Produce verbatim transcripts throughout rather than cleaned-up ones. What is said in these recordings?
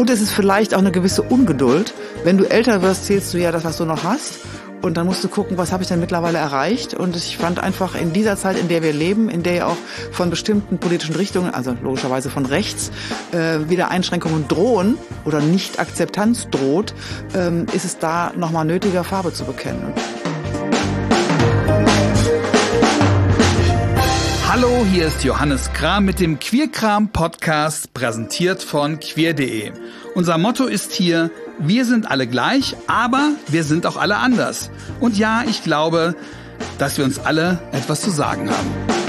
Und es ist vielleicht auch eine gewisse Ungeduld. Wenn du älter wirst, zählst du ja das, was du noch hast. Und dann musst du gucken, was habe ich denn mittlerweile erreicht. Und ich fand einfach in dieser Zeit, in der wir leben, in der ja auch von bestimmten politischen Richtungen, also logischerweise von rechts, äh, wieder Einschränkungen drohen oder Nicht-Akzeptanz droht, ähm, ist es da nochmal nötiger, Farbe zu bekennen. Hallo, hier ist Johannes Kram mit dem Queerkram-Podcast, präsentiert von queer punkt de. Unser Motto ist hier: Wir sind alle gleich, aber wir sind auch alle anders. Und ja, ich glaube, dass wir uns alle etwas zu sagen haben.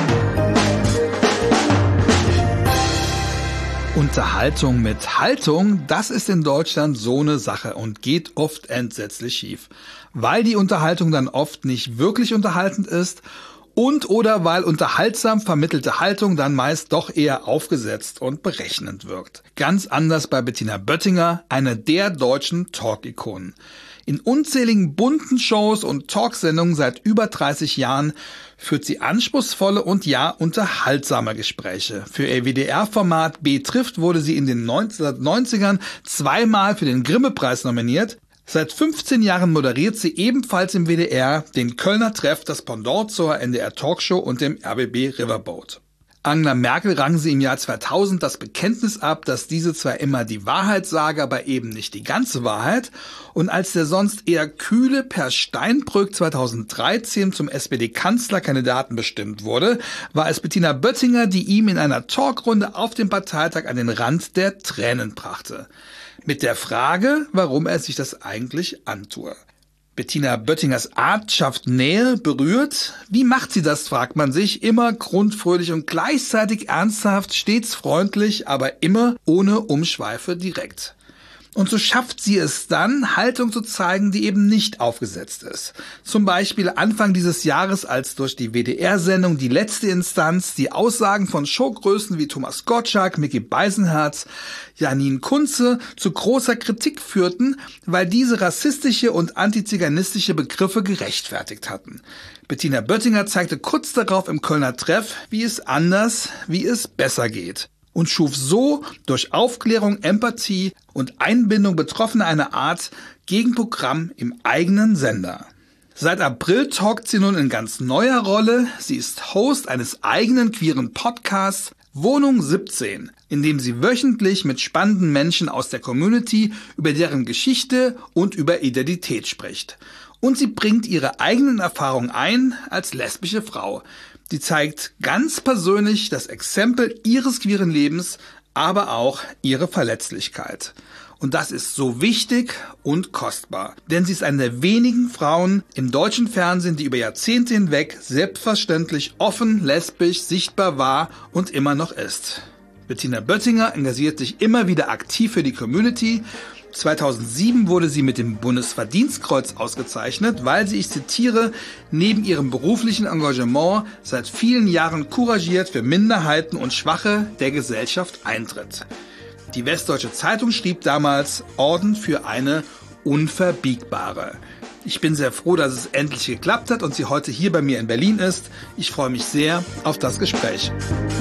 Unterhaltung mit Haltung, das ist in Deutschland so eine Sache und geht oft entsetzlich schief. Weil die Unterhaltung dann oft nicht wirklich unterhaltend ist und oder weil unterhaltsam vermittelte Haltung dann meist doch eher aufgesetzt und berechnend wirkt. Ganz anders bei Bettina Böttinger, einer der deutschen Talk-Ikonen. In unzähligen bunten Shows und Talksendungen seit über dreißig Jahren führt sie anspruchsvolle und ja unterhaltsame Gespräche. Für ihr W D R-Format B trifft wurde sie in den neunzehnhundertneunzigern zweimal für den Grimme-Preis nominiert. Seit fünfzehn Jahren moderiert sie ebenfalls im W D R den Kölner Treff, das Pendant zur N D R Talkshow und dem R B B Riverboat. Angela Merkel rang sie im Jahr zweitausend das Bekenntnis ab, dass diese zwar immer die Wahrheit sage, aber eben nicht die ganze Wahrheit. Und als der sonst eher kühle Per Steinbrück zweitausenddreizehn zum S P D-Kanzlerkandidaten bestimmt wurde, war es Bettina Böttinger, die ihm in einer Talkrunde auf dem Parteitag an den Rand der Tränen brachte. Mit der Frage, warum er sich das eigentlich antue. Bettina Böttingers Art schafft Nähe, berührt. Wie macht sie das, fragt man sich. Immer grundfröhlich und gleichzeitig ernsthaft, stets freundlich, aber immer ohne Umschweife direkt. Und so schafft sie es dann, Haltung zu zeigen, die eben nicht aufgesetzt ist. Zum Beispiel Anfang dieses Jahres, als durch die W D R-Sendung Die letzte Instanz die Aussagen von Showgrößen wie Thomas Gottschalk, Micky Beisenherz, Janine Kunze zu großer Kritik führten, weil diese rassistische und antiziganistische Begriffe gerechtfertigt hatten. Bettina Böttinger zeigte kurz darauf im Kölner Treff, wie es anders, wie es besser geht. Und schuf so durch Aufklärung, Empathie und Einbindung Betroffener eine Art Gegenprogramm im eigenen Sender. Seit April talkt sie nun in ganz neuer Rolle. Sie ist Host eines eigenen queeren Podcasts, Wohnung siebzehn, in dem sie wöchentlich mit spannenden Menschen aus der Community über deren Geschichte und über Identität spricht. Und sie bringt ihre eigenen Erfahrungen ein als lesbische Frau. Sie zeigt ganz persönlich das Exempel ihres queeren Lebens, aber auch ihre Verletzlichkeit. Und das ist so wichtig und kostbar. Denn sie ist eine der wenigen Frauen im deutschen Fernsehen, die über Jahrzehnte hinweg selbstverständlich offen, lesbisch, sichtbar war und immer noch ist. Bettina Böttinger engagiert sich immer wieder aktiv für die Community. zweitausendsieben wurde sie mit dem Bundesverdienstkreuz ausgezeichnet, weil sie, ich zitiere, neben ihrem beruflichen Engagement seit vielen Jahren couragiert für Minderheiten und Schwache der Gesellschaft eintritt. Die Westdeutsche Zeitung schrieb damals Orden für eine Unverbiegbare. Ich bin sehr froh, dass es endlich geklappt hat und sie heute hier bei mir in Berlin ist. Ich freue mich sehr auf das Gespräch.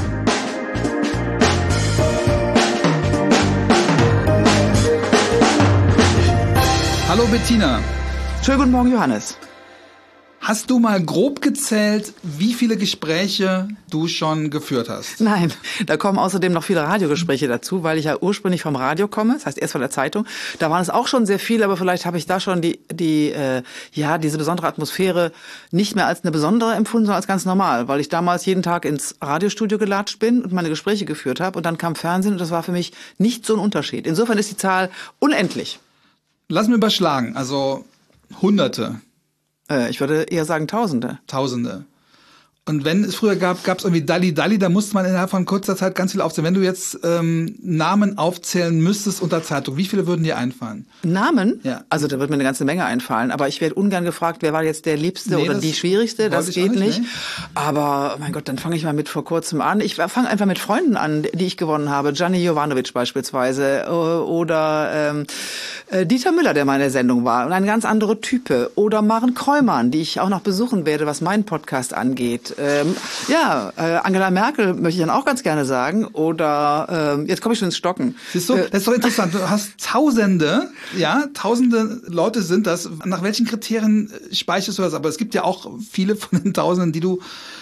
Hallo Bettina. Schönen guten Morgen, Johannes. Hast du mal grob gezählt, wie viele Gespräche du schon geführt hast? Nein, da kommen außerdem noch viele Radiogespräche dazu, weil ich ja ursprünglich vom Radio komme, das heißt erst von der Zeitung. Da waren es auch schon sehr viele, aber vielleicht habe ich da schon die, die äh, ja diese besondere Atmosphäre nicht mehr als eine besondere empfunden, sondern als ganz normal, weil ich damals jeden Tag ins Radiostudio gelatscht bin und meine Gespräche geführt habe und dann kam Fernsehen und das war für mich nicht so ein Unterschied. Insofern ist die Zahl unendlich. Lass mir überschlagen, also Hunderte. Äh, ich würde eher sagen Tausende. Tausende. Und wenn es früher gab, gab es irgendwie Dalli Dalli, da musste man innerhalb von kurzer Zeit ganz viel aufzählen. Wenn du jetzt ähm, Namen aufzählen müsstest unter Zeitung, wie viele würden dir einfallen? Namen? Ja. Also da wird mir eine ganze Menge einfallen. Aber ich werde ungern gefragt, wer war jetzt der Liebste nee, oder die Schwierigste. Das geht nicht. nicht. Aber mein Gott, dann fange ich mal mit vor kurzem an. Ich fange einfach mit Freunden an, die ich gewonnen habe. Gianni Jovanovic beispielsweise oder ähm, Dieter Müller, der mal in der Sendung war. Und ein ganz anderer Type. Oder Maren Kräumann, die ich auch noch besuchen werde, was meinen Podcast angeht. Und ähm, ja, äh, Angela Merkel möchte ich dann auch ganz gerne sagen. Oder ähm, jetzt komme ich schon ins Stocken. Siehst du, das ist doch interessant. Du hast Tausende, ja, Tausende Leute sind das. Nach welchen Kriterien speicherst du das? Aber es gibt ja auch viele von den Tausenden, die du,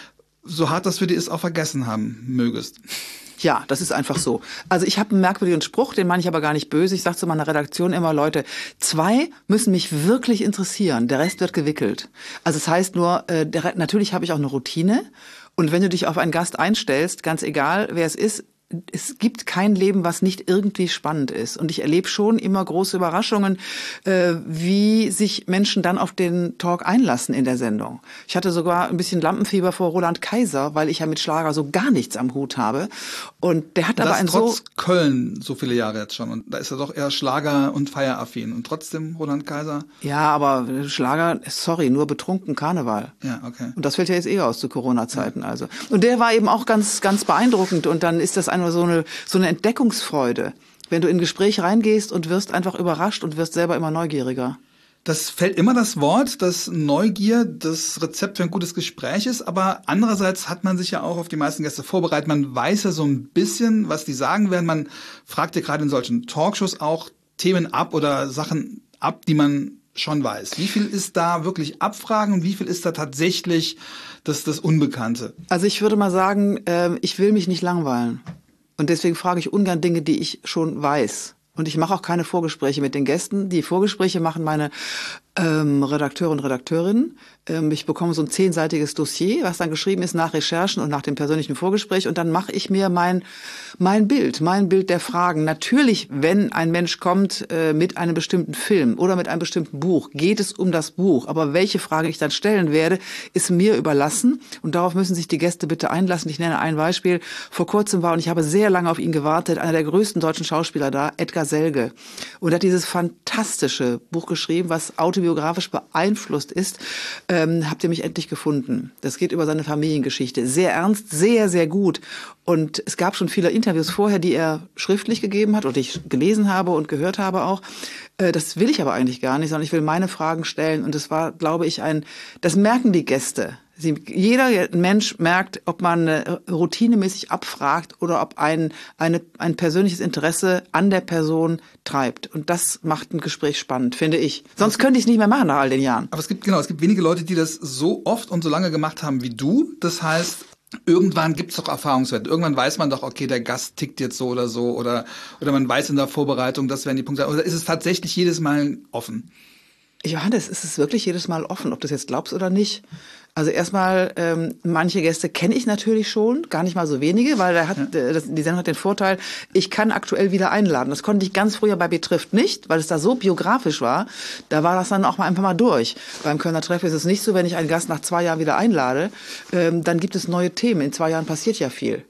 so hart das für dich ist, auch vergessen haben mögest. Ja, das ist einfach so. Also ich habe einen merkwürdigen Spruch, den meine ich aber gar nicht böse. Ich sage zu meiner Redaktion immer, Leute, zwei müssen mich wirklich interessieren, der Rest wird gewickelt. Also es heißt nur, äh, der, natürlich habe ich auch eine Routine. Und wenn du dich auf einen Gast einstellst, ganz egal, wer es ist, es gibt kein Leben, was nicht irgendwie spannend ist. Und ich erlebe schon immer große Überraschungen, äh, wie sich Menschen dann auf den Talk einlassen in der Sendung. Ich hatte sogar ein bisschen Lampenfieber vor Roland Kaiser, weil ich ja mit Schlager so gar nichts am Hut habe. Und der hat das aber ein trotz so... Köln so viele Jahre jetzt schon. Und da ist er doch eher Schlager- und Feieraffin. Und trotzdem Roland Kaiser? Ja, aber Schlager, sorry, nur betrunken Karneval. Ja, okay. Und das fällt ja jetzt eh aus zu Corona-Zeiten. Ja. Also. Und der war eben auch ganz, ganz beeindruckend. Und dann ist das ein so eine, so eine Entdeckungsfreude, wenn du in ein Gespräch reingehst und wirst einfach überrascht und wirst selber immer neugieriger. Das fällt immer das Wort, dass Neugier das Rezept für ein gutes Gespräch ist, aber andererseits hat man sich ja auch auf die meisten Gäste vorbereitet. Man weiß ja so ein bisschen, was die sagen werden. Man fragt ja gerade in solchen Talkshows auch Themen ab oder Sachen ab, die man schon weiß. Wie viel ist da wirklich Abfragen und wie viel ist da tatsächlich das, das Unbekannte? Also ich würde mal sagen, äh, ich will mich nicht langweilen. Und deswegen frage ich ungern Dinge, die ich schon weiß. Und ich mache auch keine Vorgespräche mit den Gästen. Die Vorgespräche machen meine ähm, Redakteure und Redakteurinnen. Ähm, ich bekomme so ein zehnseitiges Dossier, was dann geschrieben ist nach Recherchen und nach dem persönlichen Vorgespräch. Und dann mache ich mir mein mein Bild, mein Bild der Fragen. Natürlich, wenn ein Mensch kommt äh, mit einem bestimmten Film oder mit einem bestimmten Buch, geht es um das Buch. Aber welche Frage ich dann stellen werde, ist mir überlassen. Und darauf müssen sich die Gäste bitte einlassen. Ich nenne ein Beispiel. Vor kurzem war, und ich habe sehr lange auf ihn gewartet, einer der größten deutschen Schauspieler da, Edgar Selge. Und er hat dieses fantastische Buch geschrieben, was autobiografisch beeinflusst ist. Ähm, habt ihr mich endlich gefunden? Das geht über seine Familiengeschichte. Sehr ernst, sehr, sehr gut. Und es gab schon viele Interviews vorher, die er schriftlich gegeben hat und ich gelesen habe und gehört habe auch. Äh, das will ich aber eigentlich gar nicht, sondern ich will meine Fragen stellen. Und das war, glaube ich, ein, das merken die Gäste. Sie, jeder Mensch merkt, ob man äh, routinemäßig abfragt oder ob ein, eine, ein persönliches Interesse an der Person treibt. Und das macht ein Gespräch spannend, finde ich. Sonst könnte ich es nicht mehr machen nach all den Jahren. Aber es gibt, genau, es gibt wenige Leute, die das so oft und so lange gemacht haben wie du. Das heißt, irgendwann gibt es doch Erfahrungswerte. Irgendwann weiß man doch, okay, der Gast tickt jetzt so oder so. Oder, oder man weiß in der Vorbereitung, das werden die Punkte. Oder ist es tatsächlich jedes Mal offen? Johannes, ist es wirklich jedes Mal offen, ob du das jetzt glaubst oder nicht? Also erstmal, ähm, manche Gäste kenne ich natürlich schon, gar nicht mal so wenige, weil der hat, ja. äh, das, die Sendung hat den Vorteil, ich kann aktuell wieder einladen. Das konnte ich ganz früher bei Betrifft nicht, weil es da so biografisch war. Da war das dann auch mal einfach mal durch. Beim Kölner Treff ist es nicht so, wenn ich einen Gast nach zwei Jahren wieder einlade, ähm, dann gibt es neue Themen. In zwei Jahren passiert ja viel.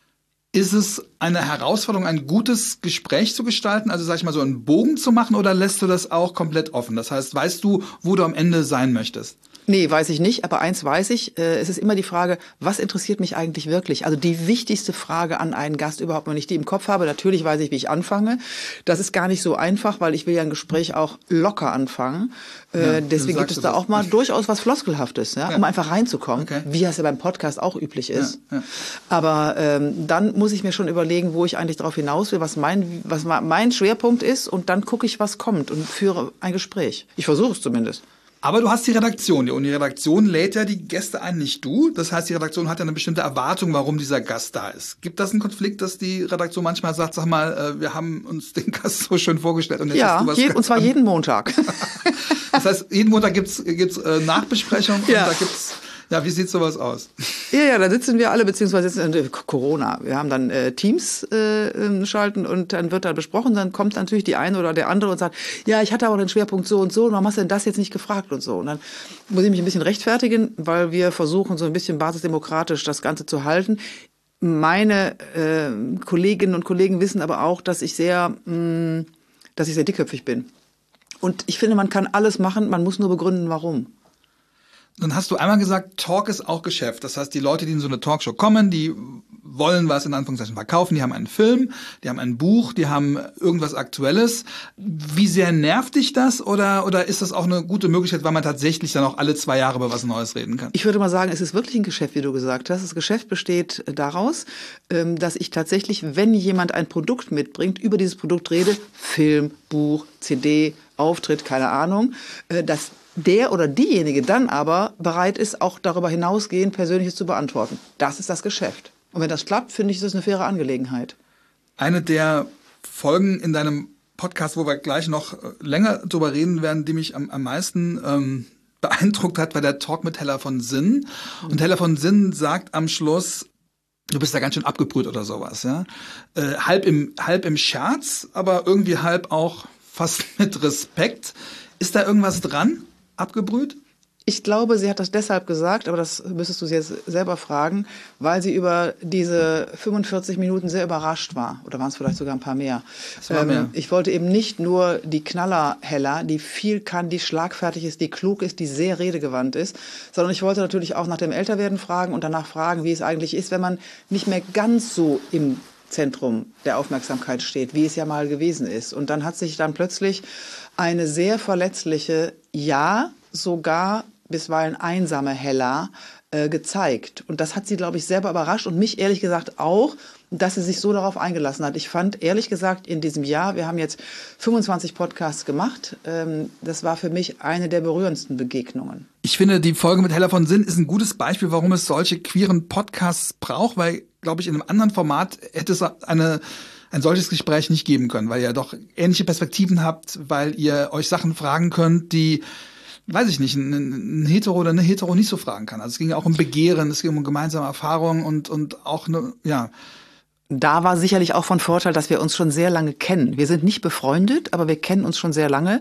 Ist es eine Herausforderung, ein gutes Gespräch zu gestalten, also sag ich mal so einen Bogen zu machen, oder lässt du das auch komplett offen? Das heißt, weißt du, wo du am Ende sein möchtest? Nee, weiß ich nicht, aber eins weiß ich, äh, es ist immer die Frage, was interessiert mich eigentlich wirklich? Also die wichtigste Frage an einen Gast überhaupt, wenn ich die im Kopf habe, natürlich weiß ich, wie ich anfange. Das ist gar nicht so einfach, weil ich will ja ein Gespräch auch locker anfangen. Äh, ja, deswegen gibt es da das. auch mal durchaus was Floskelhaftes, ja, ja. um einfach reinzukommen, okay. wie es ja beim Podcast auch üblich ist. Ja, ja. Aber ähm, dann muss ich mir schon überlegen, wo ich eigentlich darauf hinaus will, was mein, was mein Schwerpunkt ist, und dann gucke ich, was kommt und führe ein Gespräch. Ich versuche es zumindest. Aber du hast die Redaktion, und die Redaktion lädt ja die Gäste ein, nicht du. Das heißt, die Redaktion hat ja eine bestimmte Erwartung, warum dieser Gast da ist. Gibt das einen Konflikt, dass die Redaktion manchmal sagt, sag mal, wir haben uns den Gast so schön vorgestellt und jetzt ja, hast du was je, und zwar jeden Montag. Das heißt, jeden Montag gibt's gibt's äh, Nachbesprechung ja. und da gibt's Ja, wie sieht sowas aus? Ja, ja, da sitzen wir alle, beziehungsweise sitzen in Corona. Wir haben dann äh, Teams äh, schalten und dann wird da besprochen. Dann kommt natürlich die eine oder der andere und sagt, ja, ich hatte aber den Schwerpunkt so und so, warum hast du denn das jetzt nicht gefragt und so. Und dann muss ich mich ein bisschen rechtfertigen, weil wir versuchen, so ein bisschen basisdemokratisch das Ganze zu halten. Meine äh, Kolleginnen und Kollegen wissen aber auch, dass ich sehr, mh, dass ich sehr dickköpfig bin. Und ich finde, man kann alles machen, man muss nur begründen, warum. Dann hast du einmal gesagt, Talk ist auch Geschäft. Das heißt, die Leute, die in so eine Talkshow kommen, die wollen was in Anführungszeichen verkaufen, die haben einen Film, die haben ein Buch, die haben irgendwas Aktuelles. Wie sehr nervt dich das oder, oder ist das auch eine gute Möglichkeit, weil man tatsächlich dann auch alle zwei Jahre über was Neues reden kann? Ich würde mal sagen, es ist wirklich ein Geschäft, wie du gesagt hast. Das Geschäft besteht daraus, dass ich tatsächlich, wenn jemand ein Produkt mitbringt, über dieses Produkt rede, Film, Buch, C D, Auftritt, keine Ahnung, dass der oder diejenige dann aber bereit ist, auch darüber hinausgehend Persönliches zu beantworten. Das ist das Geschäft. Und wenn das klappt, finde ich, ist das eine faire Angelegenheit. Eine der Folgen in deinem Podcast, wo wir gleich noch länger drüber reden werden, die mich am, am meisten ähm, beeindruckt hat, war der Talk mit Hella von Sinn. Und Hella von Sinn sagt am Schluss, du bist da ganz schön abgebrüht oder sowas, ja. Äh, halb im, halb im Scherz, aber irgendwie halb auch fast mit Respekt. Ist da irgendwas dran? Abgebrüht? Ich glaube, sie hat das deshalb gesagt, aber das müsstest du sie jetzt selber fragen, weil sie über diese fünfundvierzig Minuten sehr überrascht war. Oder waren es vielleicht sogar ein paar mehr. Es war mehr. Ähm, ich wollte eben nicht nur die Knaller-Hella, die viel kann, die schlagfertig ist, die klug ist, die sehr redegewandt ist, sondern ich wollte natürlich auch nach dem Älterwerden fragen und danach fragen, wie es eigentlich ist, wenn man nicht mehr ganz so im Zentrum der Aufmerksamkeit steht, wie es ja mal gewesen ist. Und dann hat sich dann plötzlich eine sehr verletzliche, ja, sogar bisweilen einsame Hella äh, gezeigt. Und das hat sie, glaube ich, selber überrascht und mich ehrlich gesagt auch, dass sie sich so darauf eingelassen hat. Ich fand, ehrlich gesagt, in diesem Jahr, wir haben jetzt fünfundzwanzig Podcasts gemacht, ähm, das war für mich eine der berührendsten Begegnungen. Ich finde, die Folge mit Hella von Sinn ist ein gutes Beispiel, warum es solche queeren Podcasts braucht, weil, glaube ich, in einem anderen Format hätte es eine ein solches Gespräch nicht geben können, weil ihr doch ähnliche Perspektiven habt, weil ihr euch Sachen fragen könnt, die, weiß ich nicht, ein, ein Hetero oder eine Hetero nicht so fragen kann. Also es ging ja auch um Begehren, es ging um gemeinsame Erfahrungen und und auch eine, ja. Da war sicherlich auch von Vorteil, dass wir uns schon sehr lange kennen. Wir sind nicht befreundet, aber wir kennen uns schon sehr lange.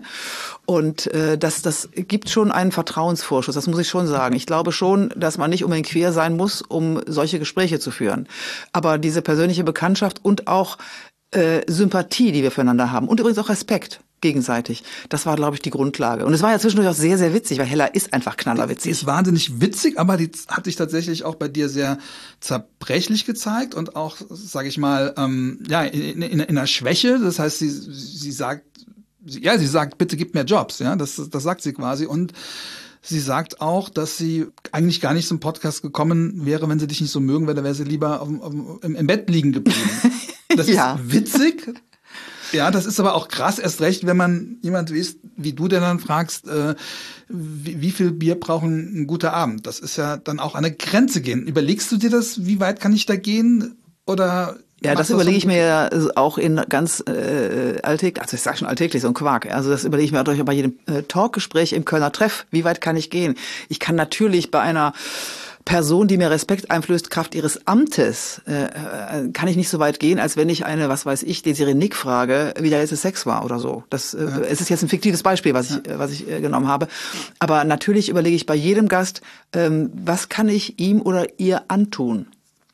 Und äh, das, das gibt schon einen Vertrauensvorschuss, das muss ich schon sagen. Ich glaube schon, dass man nicht unbedingt queer sein muss, um solche Gespräche zu führen. Aber diese persönliche Bekanntschaft und auch äh, Sympathie, die wir füreinander haben und übrigens auch Respekt gegenseitig, das war, glaube ich, die Grundlage. Und es war ja zwischendurch auch sehr, sehr witzig, weil Hella ist einfach knallerwitzig. Sie ist wahnsinnig witzig, aber die hat sich tatsächlich auch bei dir sehr zerbrechlich gezeigt und auch, sage ich mal, ähm, ja, in, in, in einer Schwäche. Das heißt, sie, sie sagt, sie, ja, sie sagt, bitte gib mir Jobs, ja, das, das sagt sie quasi. Und sie sagt auch, dass sie eigentlich gar nicht zum Podcast gekommen wäre, wenn sie dich nicht so mögen würde, wäre sie lieber auf, auf, im, im Bett liegen geblieben. Das ja. ist witzig. Ja, das ist aber auch krass, erst recht, wenn man jemand wie, wie du, der dann fragst, äh, wie, wie viel Bier brauchen ein guter Abend? Das ist ja dann auch an eine Grenze gehen. Überlegst du dir das, wie weit kann ich da gehen? Oder ja, das überlege ich mir ja auch in ganz äh, alltäglich, also ich sage schon alltäglich, so ein Quark. Also das überlege ich mir natürlich auch bei jedem äh, Talkgespräch im Kölner Treff. Wie weit kann ich gehen? Ich kann natürlich bei einer Person, die mir Respekt einflößt, Kraft ihres Amtes, äh, kann ich nicht so weit gehen, als wenn ich eine, was weiß ich, Desiree Nick frage, wie der letzte Sex war oder so. Das äh, ja. Es ist jetzt ein fiktives Beispiel, was ich, ja. was ich äh, genommen habe. Aber natürlich überlege ich bei jedem Gast, ähm, was kann ich ihm oder ihr antun?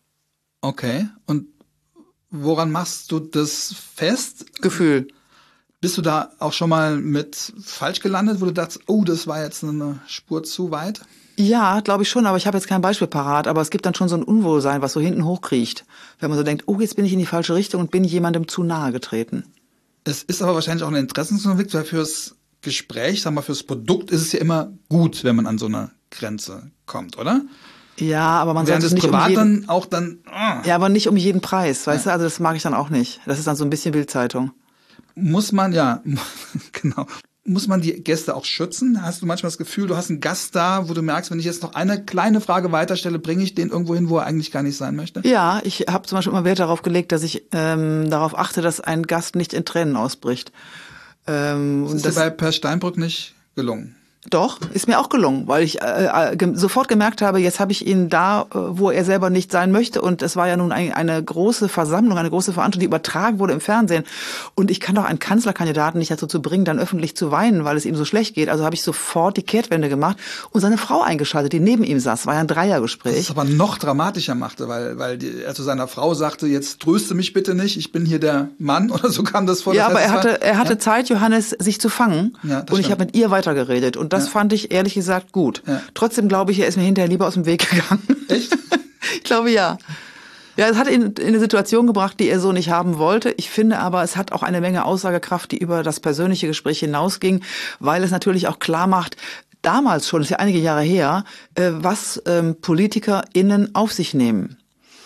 Okay. Und woran machst du das fest? Gefühl. Bist du da auch schon mal mit falsch gelandet, wo du dachtest, oh, das war jetzt eine Spur zu weit? Ja, glaube ich schon, aber ich habe jetzt kein Beispiel parat. Aber es gibt dann schon so ein Unwohlsein, was so hinten hochkriecht. Wenn man so denkt, oh, jetzt bin ich in die falsche Richtung und bin jemandem zu nahe getreten. Es ist aber wahrscheinlich auch ein Interessenkonflikt, weil fürs Gespräch, sagen wir, fürs Produkt ist es ja immer gut, wenn man an so eine Grenze kommt, oder? Ja, aber man sollte es nicht privat um jeden, dann auch dann. Oh. Ja, aber nicht um jeden Preis, weißt ja. du? Also das mag ich dann auch nicht. Das ist dann so ein bisschen Bildzeitung. Muss man, ja, genau. Muss man die Gäste auch schützen? Hast du manchmal das Gefühl, du hast einen Gast da, wo du merkst, wenn ich jetzt noch eine kleine Frage weiterstelle, bringe ich den irgendwo hin, wo er eigentlich gar nicht sein möchte? Ja, ich habe zum Beispiel immer Wert darauf gelegt, dass ich ähm, darauf achte, dass ein Gast nicht in Tränen ausbricht. Ähm, das ist das dir bei Per Steinbrück nicht gelungen? Doch, ist mir auch gelungen, weil ich äh, ge- sofort gemerkt habe, jetzt habe ich ihn da, äh, wo er selber nicht sein möchte. Und es war ja nun ein, eine große Versammlung, eine große Veranstaltung, die übertragen wurde im Fernsehen. Und ich kann doch einen Kanzlerkandidaten nicht dazu zu bringen, dann öffentlich zu weinen, weil es ihm so schlecht geht. Also habe ich sofort die Kehrtwende gemacht und seine Frau eingeschaltet, die neben ihm saß. War ja ein Dreiergespräch. Das ist aber noch dramatischer machte, weil, weil die, er zu seiner Frau sagte, jetzt tröste mich bitte nicht, ich bin hier der Mann, oder so kam das vor. Ja, das aber heißt, er hatte, er hatte ja? Zeit, Johannes, sich zu fangen. Ja, und ich habe mit ihr weitergeredet. Und das ja. fand ich ehrlich gesagt gut. Ja. Trotzdem glaube ich, er ist mir hinterher lieber aus dem Weg gegangen. Echt? Ich glaube, ja. Ja, es hat ihn in eine Situation gebracht, die er so nicht haben wollte. Ich finde aber, es hat auch eine Menge Aussagekraft, die über das persönliche Gespräch hinausging, weil es natürlich auch klar macht, damals schon, das ist ja einige Jahre her, was PolitikerInnen auf sich nehmen,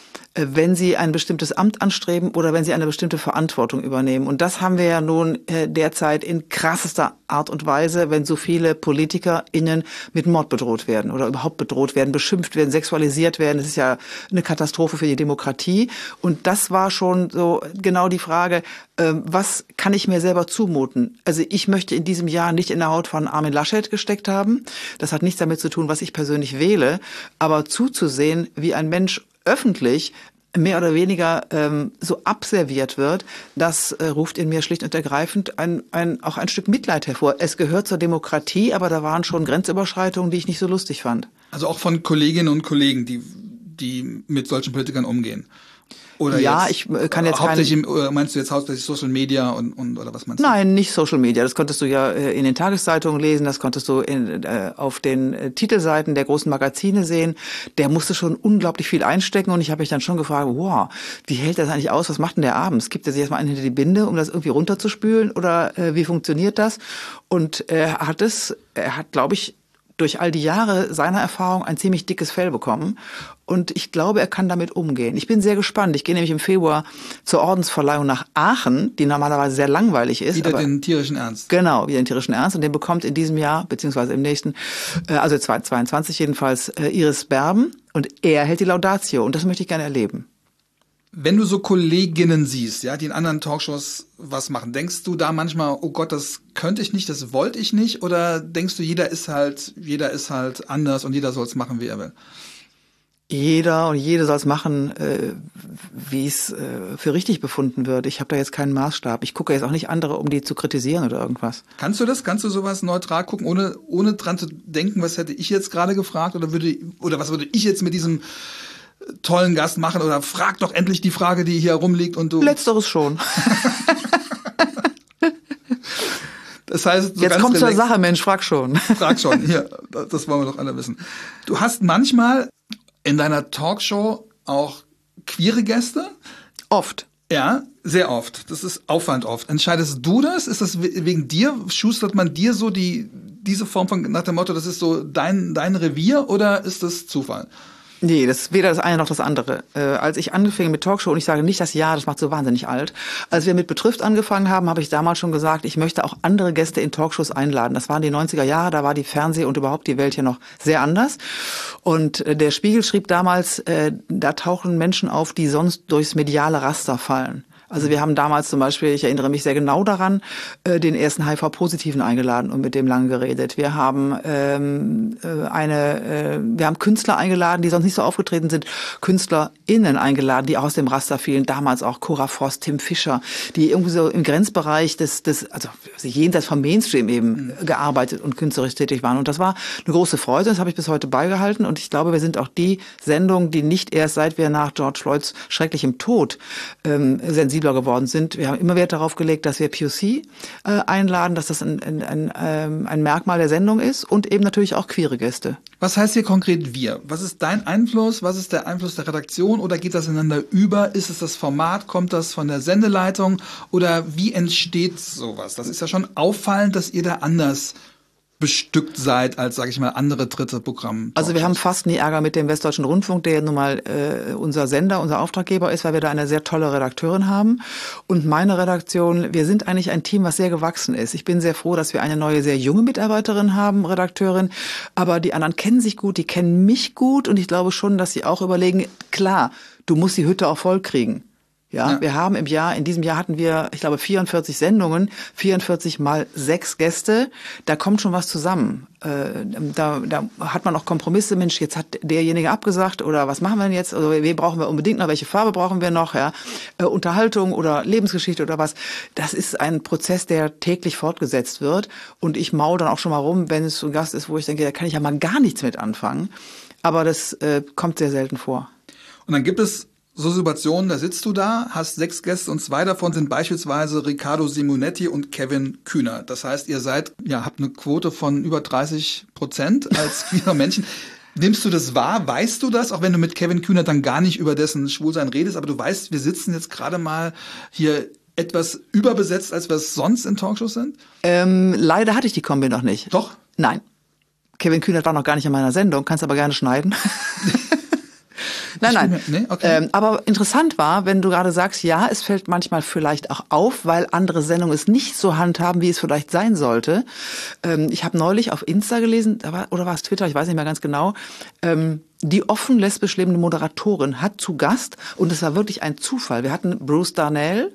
wenn sie ein bestimmtes Amt anstreben oder wenn sie eine bestimmte Verantwortung übernehmen. Und das haben wir ja nun derzeit in krassester Art und Weise, wenn so viele PolitikerInnen mit Mord bedroht werden oder überhaupt bedroht werden, beschimpft werden, sexualisiert werden. Das ist ja eine Katastrophe für die Demokratie. Und das war schon so genau die Frage, was kann ich mir selber zumuten? Also ich möchte in diesem Jahr nicht in der Haut von Armin Laschet gesteckt haben. Das hat nichts damit zu tun, was ich persönlich wähle. Aber zuzusehen, wie ein Mensch öffentlich mehr oder weniger ähm, so abserviert wird, das äh, ruft in mir schlicht und ergreifend ein, ein, auch ein Stück Mitleid hervor. Es gehört zur Demokratie, aber da waren schon Grenzüberschreitungen, die ich nicht so lustig fand. Also auch von Kolleginnen und Kollegen, die, die mit solchen Politikern umgehen. Oder ja, jetzt, ich kann jetzt hauptsächlich, keine, meinst du jetzt hauptsächlich Social Media und, und oder was meinst du? Nein, nicht Social Media. Das konntest du ja in den Tageszeitungen lesen, das konntest du in, äh, auf den äh, Titelseiten der großen Magazine sehen. Der musste schon unglaublich viel einstecken und ich habe mich dann schon gefragt, wow, wie hält das eigentlich aus? Was macht denn der abends? Gibt er sich erstmal einen hinter die Binde, um das irgendwie runterzuspülen oder äh, wie funktioniert das? Und er hat es, er hat, glaube ich, durch all die Jahre seiner Erfahrung ein ziemlich dickes Fell bekommen. Und ich glaube, er kann damit umgehen. Ich bin sehr gespannt. Ich gehe nämlich im Februar zur Ordensverleihung nach Aachen, die normalerweise sehr langweilig ist. Wieder aber den tierischen Ernst. Genau, wieder den tierischen Ernst. Und den bekommt in diesem Jahr, beziehungsweise im nächsten, also zweitausendzweiundzwanzig jedenfalls, Iris Berben. Und er hält die Laudatio. Und das möchte ich gerne erleben. Wenn du so Kolleginnen siehst, ja, die in anderen Talkshows was machen, denkst du da manchmal, oh Gott, das könnte ich nicht, das wollte ich nicht? Oder denkst du, jeder ist halt, jeder ist halt anders und jeder soll es machen, wie er will? Jeder und jede soll es machen, äh, wie es äh, für richtig befunden wird. Ich habe da jetzt keinen Maßstab. Ich gucke jetzt auch nicht andere, um die zu kritisieren oder irgendwas. Kannst du das? Kannst du sowas neutral gucken, ohne ohne dran zu denken, was hätte ich jetzt gerade gefragt oder würde oder was würde ich jetzt mit diesem tollen Gast machen oder frag doch endlich die Frage, die hier rumliegt und du... Letzteres schon. Das heißt, so jetzt kommt zur Sache, Mensch, frag schon. Frag schon, hier, das wollen wir doch alle wissen. Du hast manchmal in deiner Talkshow auch queere Gäste? Oft. Ja, sehr oft. Das ist Aufwand oft. Entscheidest du das? Ist das wegen dir? Schustert man dir so die diese Form von, nach dem Motto, das ist so dein dein Revier oder ist das Zufall? Nee, das ist weder das eine noch das andere. Äh, als ich angefangen mit Talkshow, und ich sage nicht das Jahr, das macht so wahnsinnig alt. Als wir mit Betrifft angefangen haben, habe ich damals schon gesagt, ich möchte auch andere Gäste in Talkshows einladen. Das waren die neunziger Jahre, da war die Fernseh- und überhaupt die Welt hier noch sehr anders. Und äh, der Spiegel schrieb damals, äh, da tauchen Menschen auf, die sonst durchs mediale Raster fallen. Also wir haben damals zum Beispiel, ich erinnere mich sehr genau daran, äh, den ersten H I V-Positiven eingeladen und mit dem lange geredet. Wir haben ähm, äh, eine, äh, wir haben Künstler eingeladen, die sonst nicht so aufgetreten sind, KünstlerInnen eingeladen, die auch aus dem Raster fielen. Damals auch Cora Frost, Tim Fischer, die irgendwie so im Grenzbereich des, des also jenseits vom Mainstream eben mhm. gearbeitet und künstlerisch tätig waren. Und das war eine große Freude. Das habe ich bis heute beigehalten. Und ich glaube, wir sind auch die Sendung, die nicht erst seit wir nach George Floyds schrecklichem Tod ähm, sensibel geworden sind. Wir haben immer Wert darauf gelegt, dass wir P O C äh, einladen, dass das ein, ein, ein, ein Merkmal der Sendung ist und eben natürlich auch queere Gäste. Was heißt hier konkret wir? Was ist dein Einfluss? Was ist der Einfluss der Redaktion? Oder geht das ineinander über? Ist es das Format? Kommt das von der Sendeleitung? Oder wie entsteht sowas? Das ist ja schon auffallend, dass ihr da anders bestückt seid als, sage ich mal, andere dritte Programme. Also wir haben fast nie Ärger mit dem Westdeutschen Rundfunk, der nun mal äh, unser Sender, unser Auftraggeber ist, weil wir da eine sehr tolle Redakteurin haben. Und meine Redaktion, wir sind eigentlich ein Team, was sehr gewachsen ist. Ich bin sehr froh, dass wir eine neue, sehr junge Mitarbeiterin haben, Redakteurin. Aber die anderen kennen sich gut, die kennen mich gut. Und ich glaube schon, dass sie auch überlegen, klar, du musst die Hütte auch voll kriegen. Ja, ja, wir haben im Jahr, in diesem Jahr hatten wir, ich glaube, vierundvierzig Sendungen, vierundvierzig mal sechs Gäste. Da kommt schon was zusammen. Äh, da, da hat man auch Kompromisse. Mensch, jetzt hat derjenige abgesagt oder was machen wir denn jetzt? Also, wen brauchen wir unbedingt noch? Welche Farbe brauchen wir noch? Ja, äh, Unterhaltung oder Lebensgeschichte oder was? Das ist ein Prozess, der täglich fortgesetzt wird. Und ich maul dann auch schon mal rum, wenn es so ein Gast ist, wo ich denke, da kann ich ja mal gar nichts mit anfangen. Aber das äh, kommt sehr selten vor. Und dann gibt es so Situationen, da sitzt du da, hast sechs Gäste und zwei davon sind beispielsweise Riccardo Simonetti und Kevin Kühner. Das heißt, ihr seid, ja, habt eine Quote von über dreißig Prozent als queerer Menschen. Nimmst du das wahr? Weißt du das? Auch wenn du mit Kevin Kühner dann gar nicht über dessen Schwulsein redest, aber du weißt, wir sitzen jetzt gerade mal hier etwas überbesetzt, als wir es sonst in Talkshows sind? Ähm, leider hatte ich die Kombi noch nicht. Doch? Nein. Kevin Kühnert war noch gar nicht in meiner Sendung, kannst aber gerne schneiden. Nein, nein. Nee? Okay. Ähm, aber interessant war, wenn du gerade sagst, ja, es fällt manchmal vielleicht auch auf, weil andere Sendungen es nicht so handhaben, wie es vielleicht sein sollte. Ähm, ich habe neulich auf Insta gelesen, oder war es Twitter, ich weiß nicht mehr ganz genau, ähm, die offen lesbisch lebende Moderatorin hat zu Gast, und es war wirklich ein Zufall. Wir hatten Bruce Darnell.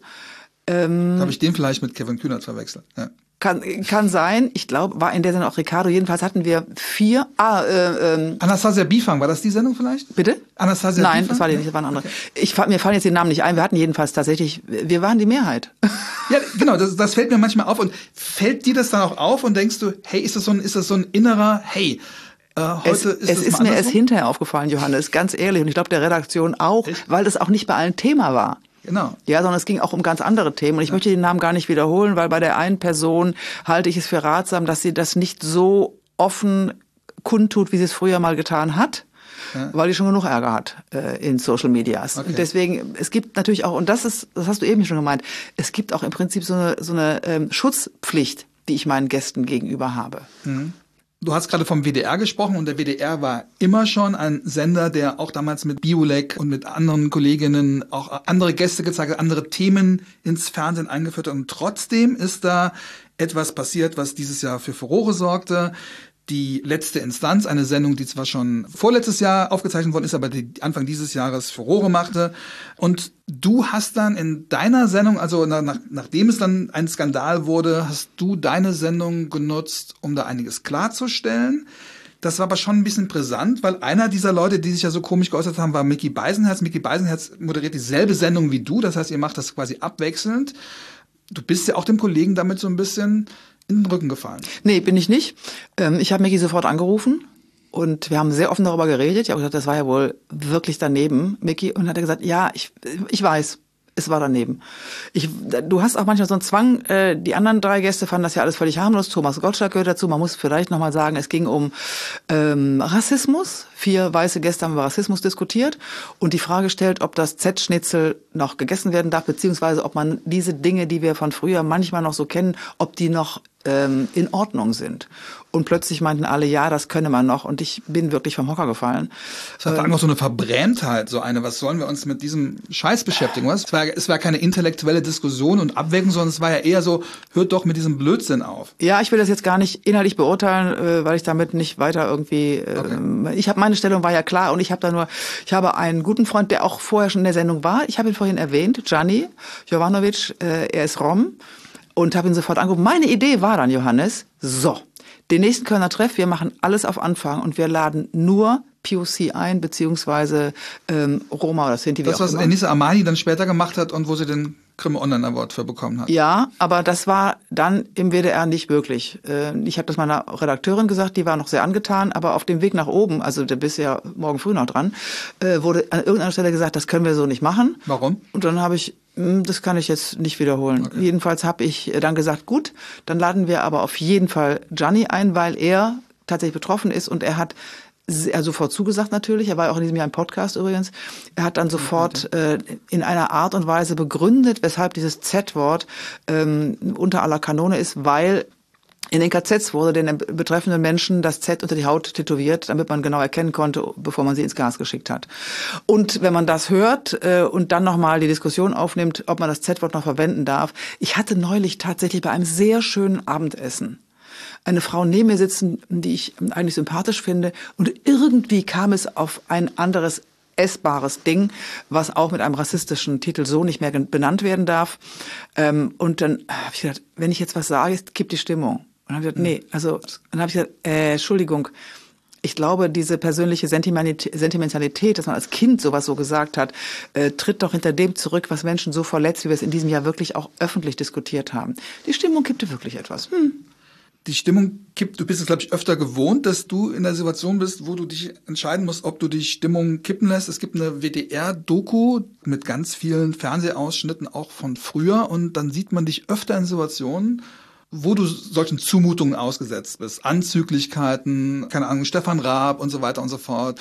Ähm, Habe ich den vielleicht mit Kevin Kühnert verwechselt? Ja. Kann, kann sein. Ich glaube, war in der Sendung auch Riccardo. Jedenfalls hatten wir vier. Ah, äh, ähm, Anastasia Bifang, war das die Sendung vielleicht? Bitte? Anastasia Nein, Bifang? das war die nicht, das war eine andere. Okay. Ich, mir fallen jetzt die Namen nicht ein. Wir hatten jedenfalls tatsächlich, wir waren die Mehrheit. Ja, genau, das, das fällt mir manchmal auf. Und fällt dir das dann auch auf und denkst du, hey, ist das so ein, ist das so ein innerer, hey, äh, heute es, ist es das ist mal mir erst hinterher aufgefallen, Johannes, ganz ehrlich. Und ich glaube, der Redaktion auch, Echt? Weil das auch nicht bei allen Thema war. Genau. Ja, sondern es ging auch um ganz andere Themen. Und ich ja. möchte den Namen gar nicht wiederholen, weil bei der einen Person halte ich es für ratsam, dass sie das nicht so offen kundtut, wie sie es früher mal getan hat. Ja. Weil die schon genug Ärger hat äh, in Social Medias. Okay. Und deswegen, es gibt natürlich auch, und das ist, das hast du eben schon gemeint, es gibt auch im Prinzip so eine, so eine ähm, Schutzpflicht, die ich meinen Gästen gegenüber habe. Mhm. Du hast gerade vom W D R gesprochen, und der W D R war immer schon ein Sender, der auch damals mit Biolek und mit anderen Kolleginnen auch andere Gäste gezeigt hat, andere Themen ins Fernsehen eingeführt hat. Und trotzdem ist da etwas passiert, was dieses Jahr für Furore sorgte. Die letzte Instanz, eine Sendung, die zwar schon vorletztes Jahr aufgezeichnet worden ist, aber die Anfang dieses Jahres Furore machte. Und du hast dann in deiner Sendung, also nach, nachdem es dann ein Skandal wurde, hast du deine Sendung genutzt, um da einiges klarzustellen. Das war aber schon ein bisschen brisant, weil einer dieser Leute, die sich ja so komisch geäußert haben, war Micky Beisenherz. Micky Beisenherz moderiert dieselbe Sendung wie du, das heißt, ihr macht das quasi abwechselnd. Du bist ja auch dem Kollegen damit so ein bisschen in den Rücken gefallen. Nee, bin ich nicht. Ich habe Micky sofort angerufen und wir haben sehr offen darüber geredet. Ich habe gesagt, das war ja wohl wirklich daneben, Micky. Und hat er gesagt, ja, ich, ich weiß, es war daneben. Ich, du hast auch manchmal so einen Zwang, äh, die anderen drei Gäste fanden das ja alles völlig harmlos. Thomas Gottschalk gehört dazu. Man muss vielleicht nochmal sagen, es ging um ähm, Rassismus. Vier weiße Gäste haben über Rassismus diskutiert und die Frage stellt, ob das Z-Schnitzel noch gegessen werden darf, beziehungsweise ob man diese Dinge, die wir von früher manchmal noch so kennen, ob die noch ähm, in Ordnung sind. Und plötzlich meinten alle, ja, das könne man noch. Und ich bin wirklich vom Hocker gefallen. Es war ähm, auch so eine Verbrämtheit, so eine, was sollen wir uns mit diesem Scheiß beschäftigen? Was? Es war, es war keine intellektuelle Diskussion und Abwägung, sondern es war ja eher so, hört doch mit diesem Blödsinn auf. Ja, ich will das jetzt gar nicht inhaltlich beurteilen, äh, weil ich damit nicht weiter irgendwie... Äh, okay. Ich habe meine Stellung war ja klar und ich habe da nur... Ich habe einen guten Freund, der auch vorher schon in der Sendung war. Ich habe ihn vorhin erwähnt, Gianni Jovanovic, äh, er ist Rom. Und habe ihn sofort angerufen. Meine Idee war dann, Johannes, so, den nächsten Kölner Treff, wir machen alles auf Anfang und wir laden nur P O C ein, beziehungsweise ähm, Roma oder Sinti. Das, was Enisa Amani dann später gemacht hat und wo sie den Grimme Online Award für bekommen hat. Ja, aber das war dann im W D R nicht möglich. Ich habe das meiner Redakteurin gesagt, die war noch sehr angetan, aber auf dem Weg nach oben, also du bist ja morgen früh noch dran, wurde an irgendeiner Stelle gesagt, das können wir so nicht machen. Warum? Und dann habe ich, das kann ich jetzt nicht wiederholen. Okay. Jedenfalls habe ich dann gesagt, gut, dann laden wir aber auf jeden Fall Gianni ein, weil er tatsächlich betroffen ist und er hat er sofort zugesagt natürlich, er war auch in diesem Jahr im Podcast übrigens, er hat dann sofort äh, in einer Art und Weise begründet, weshalb dieses Z-Wort ähm, unter aller Kanone ist, weil in den K Zs wurde den betreffenden Menschen das Z unter die Haut tätowiert, damit man genau erkennen konnte, bevor man sie ins Gas geschickt hat. Und wenn man das hört äh, und dann nochmal die Diskussion aufnimmt, ob man das Z-Wort noch verwenden darf, ich hatte neulich tatsächlich bei einem sehr schönen Abendessen eine Frau neben mir sitzen, die ich eigentlich sympathisch finde. Und irgendwie kam es auf ein anderes essbares Ding, was auch mit einem rassistischen Titel so nicht mehr benannt werden darf. Und dann habe ich gedacht, wenn ich jetzt was sage, kippt die Stimmung. Und dann habe ich gesagt, nee, also dann habe ich gesagt, äh, Entschuldigung, ich glaube, diese persönliche Sentimentalität, dass man als Kind sowas so gesagt hat, äh, tritt doch hinter dem zurück, was Menschen so verletzt, wie wir es in diesem Jahr wirklich auch öffentlich diskutiert haben. Die Stimmung kippte wirklich etwas. Hm. die Stimmung kippt. Du bist es, glaube ich, öfter gewohnt, dass du in der Situation bist, wo du dich entscheiden musst, ob du die Stimmung kippen lässt. Es gibt eine W D R-Doku mit ganz vielen Fernsehausschnitten auch von früher und dann sieht man dich öfter in Situationen, wo du solchen Zumutungen ausgesetzt bist. Anzüglichkeiten, keine Ahnung, Stefan Raab und so weiter und so fort.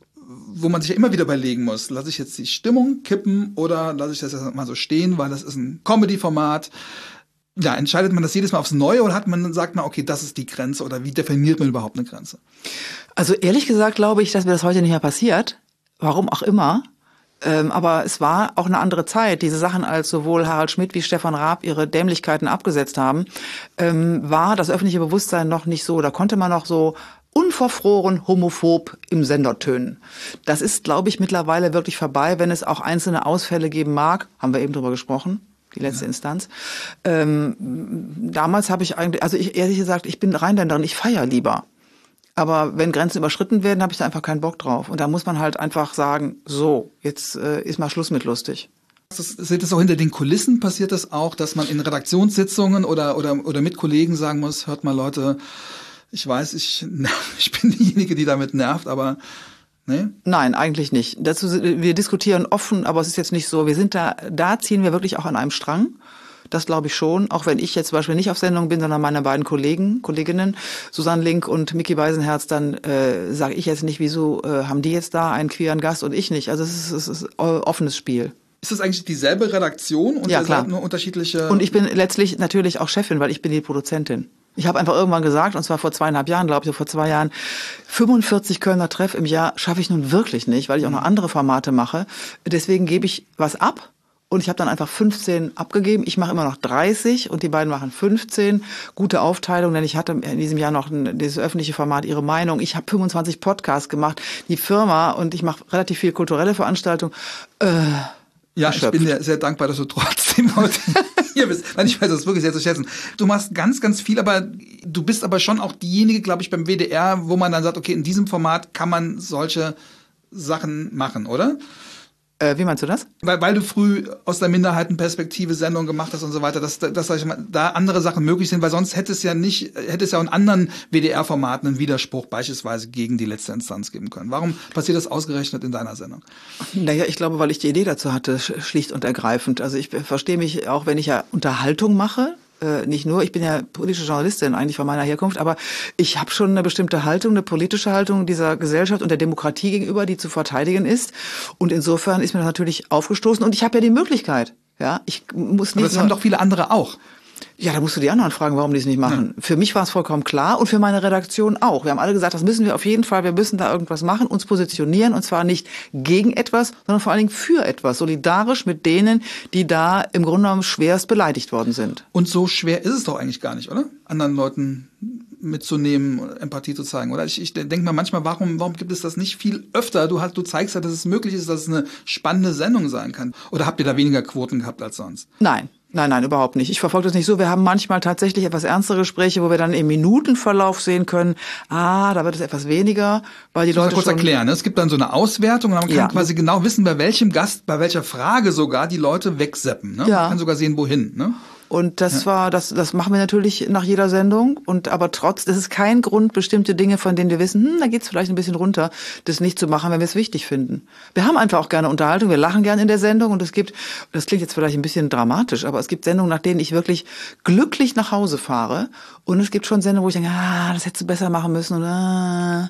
Wo man sich ja immer wieder überlegen muss, lasse ich jetzt die Stimmung kippen oder lasse ich das jetzt mal so stehen, weil das ist ein Comedy-Format. Ja, entscheidet man das jedes Mal aufs Neue oder hat man, sagt man, okay, das ist die Grenze oder wie definiert man überhaupt eine Grenze? Also ehrlich gesagt glaube ich, dass mir das heute nicht mehr passiert. Warum auch immer. Ähm, aber es war auch eine andere Zeit. Diese Sachen, als sowohl Harald Schmidt wie Stefan Raab ihre Dämlichkeiten abgesetzt haben, ähm, war das öffentliche Bewusstsein noch nicht so. Da konnte man noch so unverfroren homophob im Sender tönen. Das ist, glaube ich, mittlerweile wirklich vorbei, wenn es auch einzelne Ausfälle geben mag. Haben wir eben drüber gesprochen. Die letzte ja. Instanz. Ähm, damals habe ich eigentlich, also ich ehrlich gesagt, ich bin Rheinländerin, ich feiere lieber. Aber wenn Grenzen überschritten werden, habe ich da einfach keinen Bock drauf. Und da muss man halt einfach sagen, so, jetzt äh, ist mal Schluss mit lustig. Seht das auch hinter den Kulissen? Passiert das auch, dass man in Redaktionssitzungen oder, oder, oder mit Kollegen sagen muss, hört mal Leute, ich weiß, ich, ich bin diejenige, die damit nervt, aber nee? Nein, eigentlich nicht. Dazu, wir diskutieren offen, aber es ist jetzt nicht so. Wir sind da, da ziehen wir wirklich auch an einem Strang. Das glaube ich schon. Auch wenn ich jetzt zum Beispiel nicht auf Sendung bin, sondern meine beiden Kollegen, Kolleginnen, Susanne Link und Micky Beisenherz, dann äh, sage ich jetzt nicht, wieso äh, haben die jetzt da einen queeren Gast und ich nicht. Also es ist, es ist ein offenes Spiel. Ist das eigentlich dieselbe Redaktion und ja, klar. nur unterschiedliche? Und ich bin letztlich natürlich auch Chefin, weil ich bin die Produzentin. Ich habe einfach irgendwann gesagt, und zwar vor zweieinhalb Jahren, glaube ich, vor zwei Jahren, fünfundvierzig Kölner Treff im Jahr schaffe ich nun wirklich nicht, weil ich auch noch andere Formate mache. Deswegen gebe ich was ab und ich habe dann einfach fünfzehn abgegeben. Ich mache immer noch dreißig und die beiden machen fünfzehn. Gute Aufteilung, denn ich hatte in diesem Jahr noch ein, dieses öffentliche Format Ihre Meinung. Ich habe fünfundzwanzig Podcasts gemacht, die Firma, und ich mache relativ viel kulturelle Veranstaltungen. Äh, Ja, erschöpft. Ich bin dir sehr dankbar, dass du trotzdem heute hier bist. Nein, ich weiß das wirklich sehr zu schätzen. Du machst ganz, ganz viel, aber du bist aber schon auch diejenige, glaube ich, beim W D R, wo man dann sagt, okay, in diesem Format kann man solche Sachen machen, oder? Äh, wie meinst du das? Weil, weil du früh aus der Minderheitenperspektive Sendungen gemacht hast und so weiter, dass, dass sag ich mal, da andere Sachen möglich sind, weil sonst hätte es ja nicht, hätte es ja auch in anderen W D R-Formaten einen Widerspruch beispielsweise gegen die letzte Instanz geben können. Warum passiert das ausgerechnet in deiner Sendung? Naja, ich glaube, weil ich die Idee dazu hatte, schlicht und ergreifend. Also ich verstehe mich auch, wenn ich ja Unterhaltung mache, äh, nicht nur, ich bin ja politische Journalistin eigentlich von meiner Herkunft, aber ich habe schon eine bestimmte Haltung, eine politische Haltung dieser Gesellschaft und der Demokratie gegenüber, die zu verteidigen ist. Und insofern ist mir das natürlich aufgestoßen und ich habe ja die Möglichkeit. Ja, ich muss nicht. Aber das haben doch viele andere auch. Ja, da musst du die anderen fragen, warum die es nicht machen. Ja. Für mich war es vollkommen klar und für meine Redaktion auch. Wir haben alle gesagt, das müssen wir auf jeden Fall, wir müssen da irgendwas machen, uns positionieren und zwar nicht gegen etwas, sondern vor allen Dingen für etwas, solidarisch mit denen, die da im Grunde genommen schwerst beleidigt worden sind. Und so schwer ist es doch eigentlich gar nicht, oder? Anderen Leuten mitzunehmen, Empathie zu zeigen, oder? Ich, ich denke mal manchmal, warum, warum gibt es das nicht viel öfter? Du hast, du zeigst ja, dass es möglich ist, dass es eine spannende Sendung sein kann. Oder habt ihr da weniger Quoten gehabt als sonst? Nein. Nein, nein, überhaupt nicht. Ich verfolge das nicht so. Wir haben manchmal tatsächlich etwas ernstere Gespräche, wo wir dann im Minutenverlauf sehen können, ah, da wird es etwas weniger, weil die ich muss Leute kurz schon erklären, ne? Es gibt dann so eine Auswertung und man kann ja. quasi genau wissen, bei welchem Gast, bei welcher Frage sogar die Leute wegseppen. Ne? Ja. Man kann sogar sehen, wohin. Ne? Und das ja. war, das, das machen wir natürlich nach jeder Sendung. Und aber trotz, das ist kein Grund, bestimmte Dinge, von denen wir wissen, hm, da geht's vielleicht ein bisschen runter, das nicht zu machen, wenn wir es wichtig finden. Wir haben einfach auch gerne Unterhaltung, wir lachen gerne in der Sendung und es gibt, das klingt jetzt vielleicht ein bisschen dramatisch, aber es gibt Sendungen, nach denen ich wirklich glücklich nach Hause fahre. Und es gibt schon Sendungen, wo ich denke, ah, das hättest du besser machen müssen. Und, ah,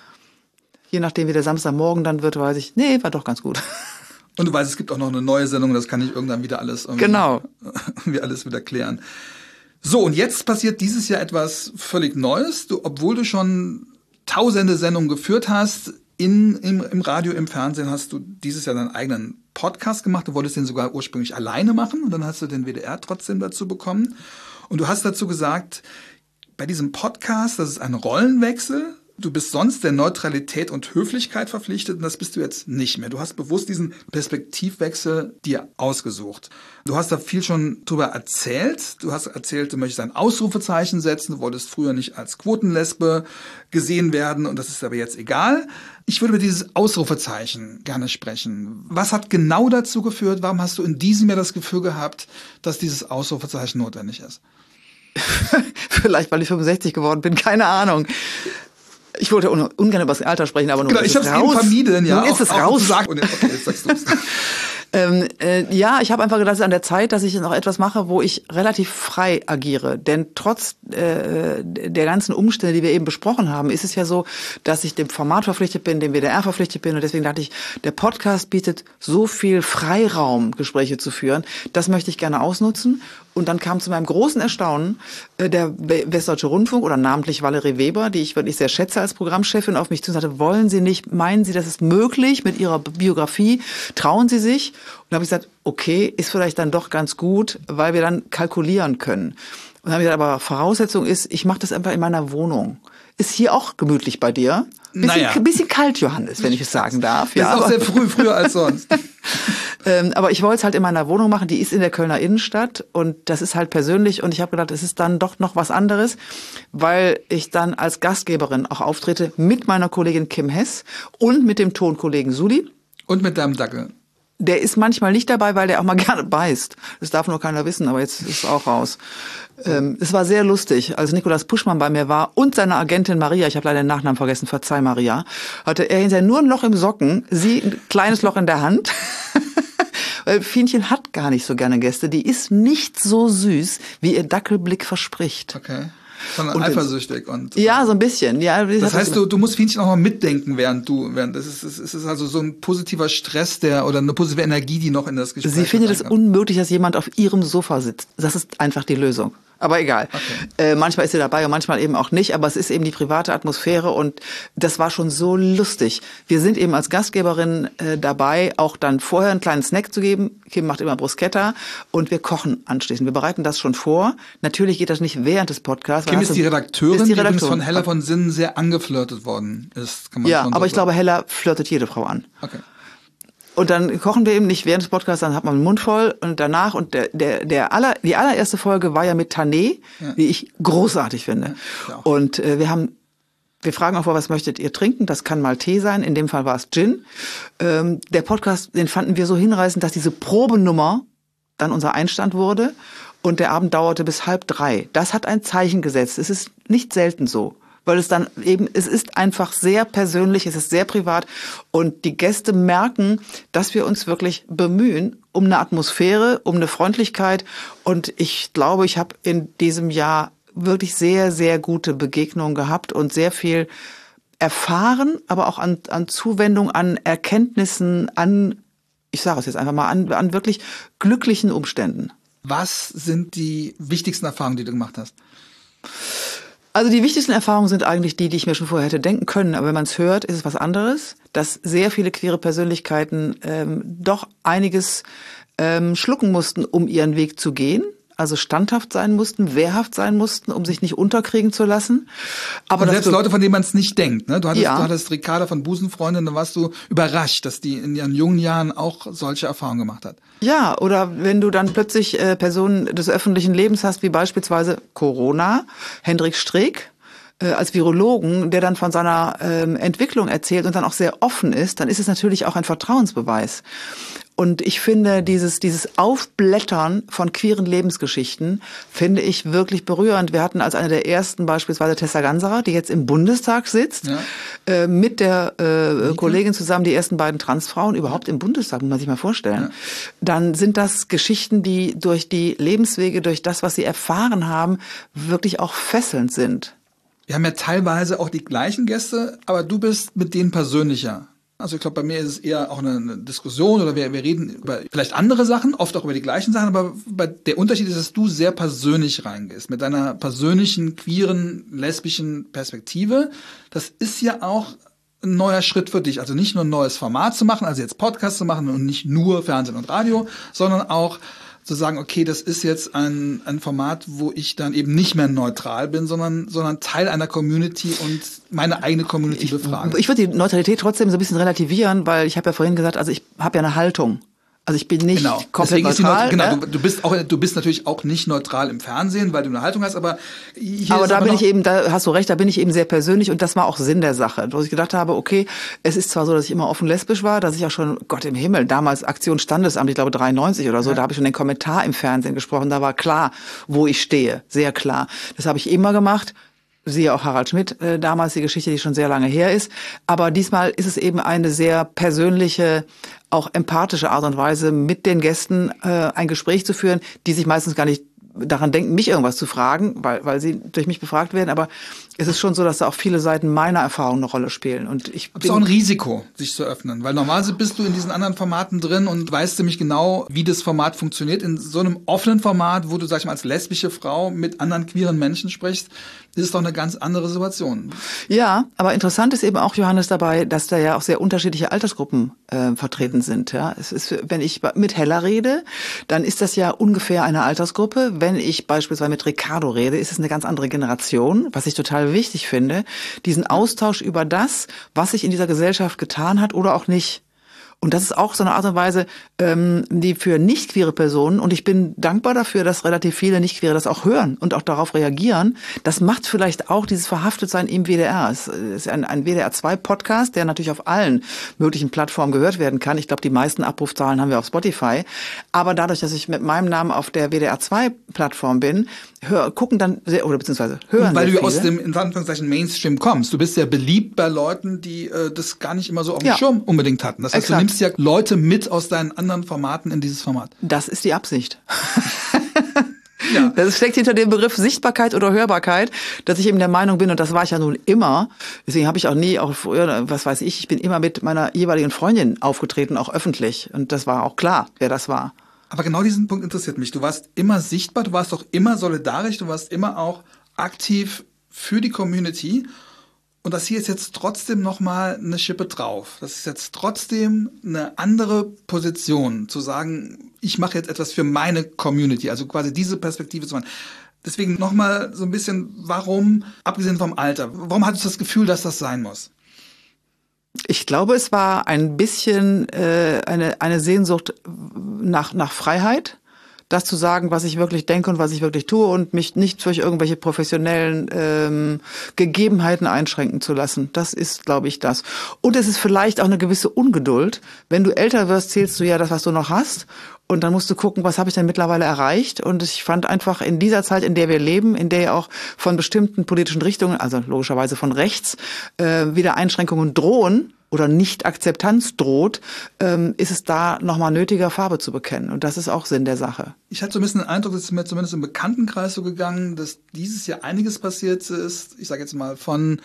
je nachdem, wie der Samstagmorgen dann wird, weiß ich, nee, war doch ganz gut. Und du weißt, es gibt auch noch eine neue Sendung, das kann ich irgendwann wieder alles irgendwie, genau. irgendwie alles wieder klären. So, und jetzt passiert dieses Jahr etwas völlig Neues. Du, obwohl du schon tausende Sendungen geführt hast, in, im, im Radio, im Fernsehen, hast du dieses Jahr deinen eigenen Podcast gemacht. Du wolltest den sogar ursprünglich alleine machen und dann hast du den W D R trotzdem dazu bekommen. Und du hast dazu gesagt, bei diesem Podcast, das ist ein Rollenwechsel. Du bist sonst der Neutralität und Höflichkeit verpflichtet und das bist du jetzt nicht mehr. Du hast bewusst diesen Perspektivwechsel dir ausgesucht. Du hast da viel schon drüber erzählt. Du hast erzählt, du möchtest ein Ausrufezeichen setzen. Du wolltest früher nicht als Quotenlesbe gesehen werden und das ist aber jetzt egal. Ich würde über dieses Ausrufezeichen gerne sprechen. Was hat genau dazu geführt? Warum hast du in diesem Jahr das Gefühl gehabt, dass dieses Ausrufezeichen notwendig ist? Vielleicht, weil ich fünfundsechzig geworden bin, keine Ahnung. Ich wollte un- ungern über das Alter sprechen, aber nun genau, ist ich es hab's raus. eben vermieden, ja. Nun ist es auch, raus. Auch okay, jetzt sagst du's. Ähm, äh, ja, ich habe einfach gedacht, es ist an der Zeit, dass ich noch etwas mache, wo ich relativ frei agiere. Denn trotz äh, der ganzen Umstände, die wir eben besprochen haben, ist es ja so, dass ich dem Format verpflichtet bin, dem W D R verpflichtet bin. Und deswegen dachte ich, der Podcast bietet so viel Freiraum, Gespräche zu führen. Das möchte ich gerne ausnutzen. Und dann kam zu meinem großen Erstaunen äh, der Westdeutsche Rundfunk oder namentlich Valerie Weber, die ich wirklich sehr schätze als Programmchefin, auf mich zu und sagte, wollen Sie nicht, meinen Sie, das ist möglich mit Ihrer Biografie? Trauen Sie sich? Und da habe ich gesagt, okay, ist vielleicht dann doch ganz gut, weil wir dann kalkulieren können. Und dann habe ich gesagt, aber Voraussetzung ist, ich mache das einfach in meiner Wohnung. Ist hier auch gemütlich bei dir? Bisschen, naja. bisschen kalt, Johannes, wenn ich es sagen darf. Das ja, ist auch sehr früh, früher als sonst. ähm, aber ich wollte es halt in meiner Wohnung machen, die ist in der Kölner Innenstadt und das ist halt persönlich und ich habe gedacht, es ist dann doch noch was anderes, weil ich dann als Gastgeberin auch auftrete mit meiner Kollegin Kim Hess und mit dem Tonkollegen Suli. Und mit deinem Dackel. Der ist manchmal nicht dabei, weil der auch mal gerne beißt. Das darf nur keiner wissen, aber jetzt ist es auch raus. Ähm, es war sehr lustig, als Nikolaus Puschmann bei mir war und seine Agentin Maria, ich habe leider den Nachnamen vergessen, verzeih Maria, hatte er hinterher nur ein Loch im Socken, sie ein kleines Loch in der Hand. Weil Fienchen hat gar nicht so gerne Gäste. Die ist nicht so süß, wie ihr Dackelblick verspricht. Okay. Sondern Und eifersüchtig und. Ja, so ein bisschen. Ja, das heißt, du, du musst Fienchen auch mal mitdenken, während du, während das ist, es ist also so ein positiver Stress, der oder eine positive Energie, die noch in das Gespräch. Sie findet es unmöglich, dass jemand auf ihrem Sofa sitzt. Das ist einfach die Lösung. Aber egal. Okay. Äh, manchmal ist sie dabei und manchmal eben auch nicht. Aber es ist eben die private Atmosphäre und das war schon so lustig. Wir sind eben als Gastgeberin äh, dabei, auch dann vorher einen kleinen Snack zu geben. Kim macht immer Bruschetta und wir kochen anschließend. Wir bereiten das schon vor. Natürlich geht das nicht während des Podcasts. Kim ist die Redakteurin, ist die, die übrigens Redaktion. von Hella von Sinnen sehr angeflirtet worden ist. Kann man ja, schon so aber ich sagen. glaube, Hella flirtet jede Frau an. Okay. Und dann kochen wir eben nicht während des Podcasts, dann hat man den Mund voll und danach und der der der aller die allererste Folge war ja mit Tané, ja. die ich großartig finde. Ja, und äh, wir haben wir fragen auch vor, was möchtet ihr trinken? Das kann mal Tee sein, in dem Fall war es Gin. Ähm, der Podcast, den fanden wir so hinreißend, dass diese Probenummer dann unser Einstand wurde und der Abend dauerte bis halb drei. Das hat ein Zeichen gesetzt. Es ist nicht selten so. Weil es dann eben, es ist einfach sehr persönlich, es ist sehr privat und die Gäste merken, dass wir uns wirklich bemühen um eine Atmosphäre, um eine Freundlichkeit und ich glaube, ich habe in diesem Jahr wirklich sehr, sehr gute Begegnungen gehabt und sehr viel erfahren, aber auch an, an Zuwendung, an Erkenntnissen, an, ich sage es jetzt einfach mal, an, an wirklich glücklichen Umständen. Was sind die wichtigsten Erfahrungen, die du gemacht hast? Also die wichtigsten Erfahrungen sind eigentlich die, die ich mir schon vorher hätte denken können. Aber wenn man es hört, ist es was anderes, dass sehr viele queere Persönlichkeiten ähm, doch einiges ähm, schlucken mussten, um ihren Weg zu gehen. Also standhaft sein mussten, wehrhaft sein mussten, um sich nicht unterkriegen zu lassen. Aber und selbst das, Leute, von denen man es nicht denkt. Ne? Du hattest, ja. du hattest Ricarda von Busenfreundin, da warst du überrascht, dass die in ihren jungen Jahren auch solche Erfahrungen gemacht hat. Ja, oder wenn du dann plötzlich äh, Personen des öffentlichen Lebens hast, wie beispielsweise Corona, Hendrik Streeck, äh, als Virologen, der dann von seiner ähm, Entwicklung erzählt und dann auch sehr offen ist, dann ist es natürlich auch ein Vertrauensbeweis. Und ich finde, dieses, dieses Aufblättern von queeren Lebensgeschichten finde ich wirklich berührend. Wir hatten als eine der ersten beispielsweise Tessa Ganserer, die jetzt im Bundestag sitzt, ja. äh, mit der äh, Kollegin zusammen die ersten beiden Transfrauen überhaupt im Bundestag, muss man sich mal vorstellen. Ja. Dann sind das Geschichten, die durch die Lebenswege, durch das, was sie erfahren haben, wirklich auch fesselnd sind. Wir haben ja teilweise auch die gleichen Gäste, aber du bist mit denen persönlicher. Also ich glaube, bei mir ist es eher auch eine, eine Diskussion oder wir, wir reden über vielleicht andere Sachen, oft auch über die gleichen Sachen, aber bei, der Unterschied ist, dass du sehr persönlich reingehst, mit deiner persönlichen, queeren, lesbischen Perspektive. Das ist ja auch ein neuer Schritt für dich. Also nicht nur ein neues Format zu machen, also jetzt Podcast zu machen und nicht nur Fernsehen und Radio, sondern auch zu sagen, okay, das ist jetzt ein, ein Format, wo ich dann eben nicht mehr neutral bin, sondern, sondern Teil einer Community und meine eigene Community befrage. Ich, ich würde die Neutralität trotzdem so ein bisschen relativieren, weil ich habe ja vorhin gesagt, also ich habe ja eine Haltung. Also ich bin nicht genau. komplett Deswegen neutral. Ist die, genau, ne? du, du bist auch, du bist natürlich auch nicht neutral im Fernsehen, weil du eine Haltung hast, aber hier Aber ist da aber bin noch, ich eben, da hast du recht, da bin ich eben sehr persönlich und das war auch Sinn der Sache. Wo ich gedacht habe, okay, es ist zwar so, dass ich immer offen lesbisch war, dass ich auch schon, Gott im Himmel, damals Aktion Standesamt, ich glaube dreiundneunzig oder so, Ja. da habe ich schon den Kommentar im Fernsehen gesprochen, da war klar, wo ich stehe, sehr klar. Das habe ich immer gemacht. Siehe auch Harald Schmidt, äh, damals die Geschichte, die schon sehr lange her ist. Aber diesmal ist es eben eine sehr persönliche, auch empathische Art und Weise, mit den Gästen äh, ein Gespräch zu führen, die sich meistens gar nicht daran denken, mich irgendwas zu fragen, weil, weil sie durch mich befragt werden. Aber es ist schon so, dass da auch viele Seiten meiner Erfahrung eine Rolle spielen. Und ich ist auch ein Risiko, sich zu öffnen. Weil normalerweise bist du in diesen anderen Formaten drin und weißt ziemlich genau, wie das Format funktioniert. In so einem offenen Format, wo du, sag ich mal, als lesbische Frau mit anderen queeren Menschen sprichst, ist es doch eine ganz andere Situation. Ja, aber interessant ist eben auch, Johannes, dabei, dass da ja auch sehr unterschiedliche Altersgruppen äh, vertreten sind. Ja, es ist, wenn ich mit Hella rede, dann ist das ja ungefähr eine Altersgruppe. Wenn ich beispielsweise mit Ricardo rede, ist es eine ganz andere Generation, was ich total wichtig finde, diesen Austausch über das, was sich in dieser Gesellschaft getan hat oder auch nicht. Und das ist auch so eine Art und Weise, ähm, die für nicht-queere Personen, und ich bin dankbar dafür, dass relativ viele Nicht-Queere das auch hören und auch darauf reagieren, das macht vielleicht auch dieses Verhaftetsein im W D R. Es ist ein, ein W D R zwei Podcast, der natürlich auf allen möglichen Plattformen gehört werden kann. Ich glaube, die meisten Abrufzahlen haben wir auf Spotify. Aber dadurch, dass ich mit meinem Namen auf der W D R zwei Plattform bin, hör, gucken dann, sehr, oder beziehungsweise hören und weil sehr du viele. aus dem, in Anführungszeichen, Mainstream kommst. Du bist ja beliebt bei Leuten, die äh, das gar nicht immer so auf dem Ja. Schirm unbedingt hatten. Das heißt, Exakt. du nimmst ja Leute mit aus deinen anderen Formaten in dieses Format. Das ist die Absicht. Ja. Das steckt hinter dem Begriff Sichtbarkeit oder Hörbarkeit, dass ich eben der Meinung bin, und das war ich ja nun immer, deswegen habe ich auch nie, auch früher, was weiß ich, ich bin immer mit meiner jeweiligen Freundin aufgetreten, auch öffentlich. Und das war auch klar, wer das war. Aber genau diesen Punkt interessiert mich. Du warst immer sichtbar, du warst auch immer solidarisch, du warst immer auch aktiv für die Community. Und das hier ist jetzt trotzdem nochmal eine Schippe drauf. Das ist jetzt trotzdem eine andere Position, zu sagen, ich mache jetzt etwas für meine Community, also quasi diese Perspektive zu machen. Deswegen nochmal so ein bisschen, warum, abgesehen vom Alter, warum hattest du das Gefühl, dass das sein muss? Ich glaube, es war ein bisschen äh, eine, eine Sehnsucht nach, nach Freiheit. Das zu sagen, was ich wirklich denke und was ich wirklich tue und mich nicht durch irgendwelche professionellen ähm, Gegebenheiten einschränken zu lassen. Das ist, glaube ich, das. Und es ist vielleicht auch eine gewisse Ungeduld. Wenn du älter wirst, zählst du ja das, was du noch hast. Und dann musst du gucken, was habe ich denn mittlerweile erreicht. Und ich fand einfach in dieser Zeit, in der wir leben, in der ja auch von bestimmten politischen Richtungen, also logischerweise von rechts, äh, wieder Einschränkungen drohen, oder Nicht-Akzeptanz droht, ähm, ist es da nochmal nötiger, Farbe zu bekennen. Und das ist auch Sinn der Sache. Ich hatte so ein bisschen den Eindruck, dass es mir zumindest im Bekanntenkreis so gegangen, dass dieses Jahr einiges passiert ist. Ich sage jetzt mal von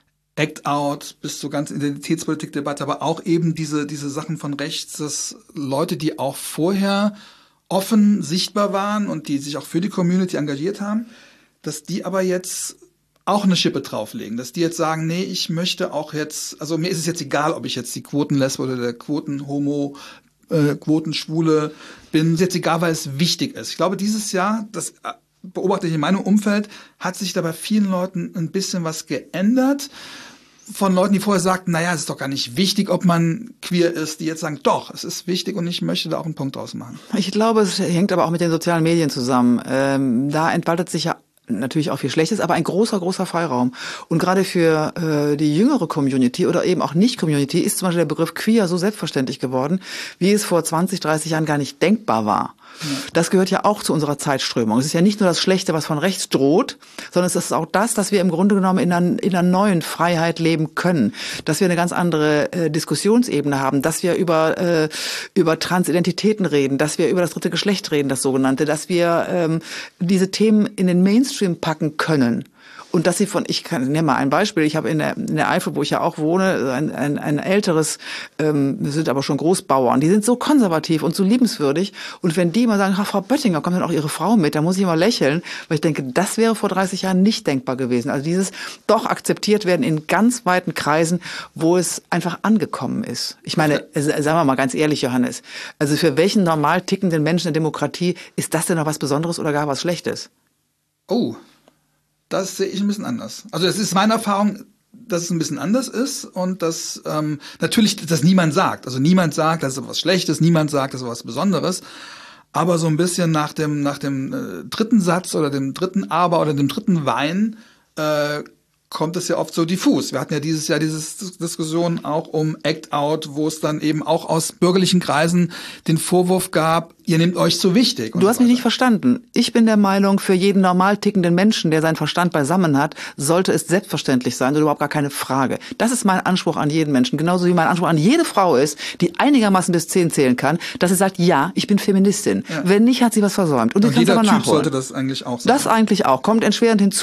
Act Out bis zur ganzen Identitätspolitik-Debatte, aber auch eben diese, diese Sachen von rechts, dass Leute, die auch vorher offen sichtbar waren und die sich auch für die Community engagiert haben, dass die aber jetzt auch eine Schippe drauflegen, dass die jetzt sagen, nee, ich möchte auch jetzt, also mir ist es jetzt egal, ob ich jetzt die Quotenlesbe oder der Quotenhomo, äh, Quotenschwule bin, ist jetzt egal, weil es wichtig ist. Ich glaube, dieses Jahr, das beobachte ich in meinem Umfeld, hat sich da bei vielen Leuten ein bisschen was geändert. Von Leuten, die vorher sagten, naja, es ist doch gar nicht wichtig, ob man queer ist, die jetzt sagen, doch, es ist wichtig und ich möchte da auch einen Punkt draus machen. Ich glaube, es hängt aber auch mit den sozialen Medien zusammen. Ähm, da entfaltet sich ja natürlich auch viel Schlechtes, aber ein großer, großer Freiraum. Und gerade für äh, die jüngere Community oder eben auch Nicht-Community ist zum Beispiel der Begriff queer so selbstverständlich geworden, wie es vor zwanzig, dreißig Jahren gar nicht denkbar war. Ja. Das gehört ja auch zu unserer Zeitströmung. Es ist ja nicht nur das Schlechte, was von rechts droht, sondern es ist auch das, dass wir im Grunde genommen in einer, in einer neuen Freiheit leben können. Dass wir eine ganz andere äh, Diskussionsebene haben, dass wir über, äh, über Transidentitäten reden, dass wir über das dritte Geschlecht reden, das sogenannte, dass wir ähm, diese Themen in den Mainstream packen können. Und dass sie von, ich kann, nehme mal ein Beispiel, ich habe in der, in der Eifel, wo ich ja auch wohne, ein, ein, ein älteres, ähm, wir sind aber schon Großbauern, die sind so konservativ und so liebenswürdig. Und wenn die mal sagen, Frau Böttinger, kommt dann auch Ihre Frau mit, dann muss ich immer lächeln, weil ich denke, das wäre vor dreißig Jahren nicht denkbar gewesen. Also dieses doch akzeptiert werden in ganz weiten Kreisen, wo es einfach angekommen ist. Ich meine, sagen wir mal ganz ehrlich, Johannes, also für welchen normal tickenden Menschen in der Demokratie ist das denn noch was Besonderes oder gar was Schlechtes? Oh, das sehe ich ein bisschen anders. Also es ist meine Erfahrung, dass es ein bisschen anders ist und dass ähm, natürlich, dass niemand sagt. Also niemand sagt, das ist was Schlechtes, niemand sagt, das ist was Besonderes. Aber so ein bisschen nach dem nach dem äh, dritten Satz oder dem dritten Aber oder dem dritten Wein äh, kommt es ja oft so diffus. Wir hatten ja dieses Jahr diese Diskussion auch um Act Out, wo es dann eben auch aus bürgerlichen Kreisen den Vorwurf gab, ihr nehmt euch zu wichtig. Du hast so mich nicht verstanden. Ich bin der Meinung, für jeden normal tickenden Menschen, der seinen Verstand beisammen hat, sollte es selbstverständlich sein und überhaupt gar keine Frage. Das ist mein Anspruch an jeden Menschen. Genauso wie mein Anspruch an jede Frau ist, die einigermaßen bis zehn zählen kann, dass sie sagt, ja, ich bin Feministin. Ja. Wenn nicht, hat sie was versäumt. Und, und jeder aber Typ nachholen. Sollte das eigentlich auch sein. Das eigentlich auch. Kommt entschwerend hinzu.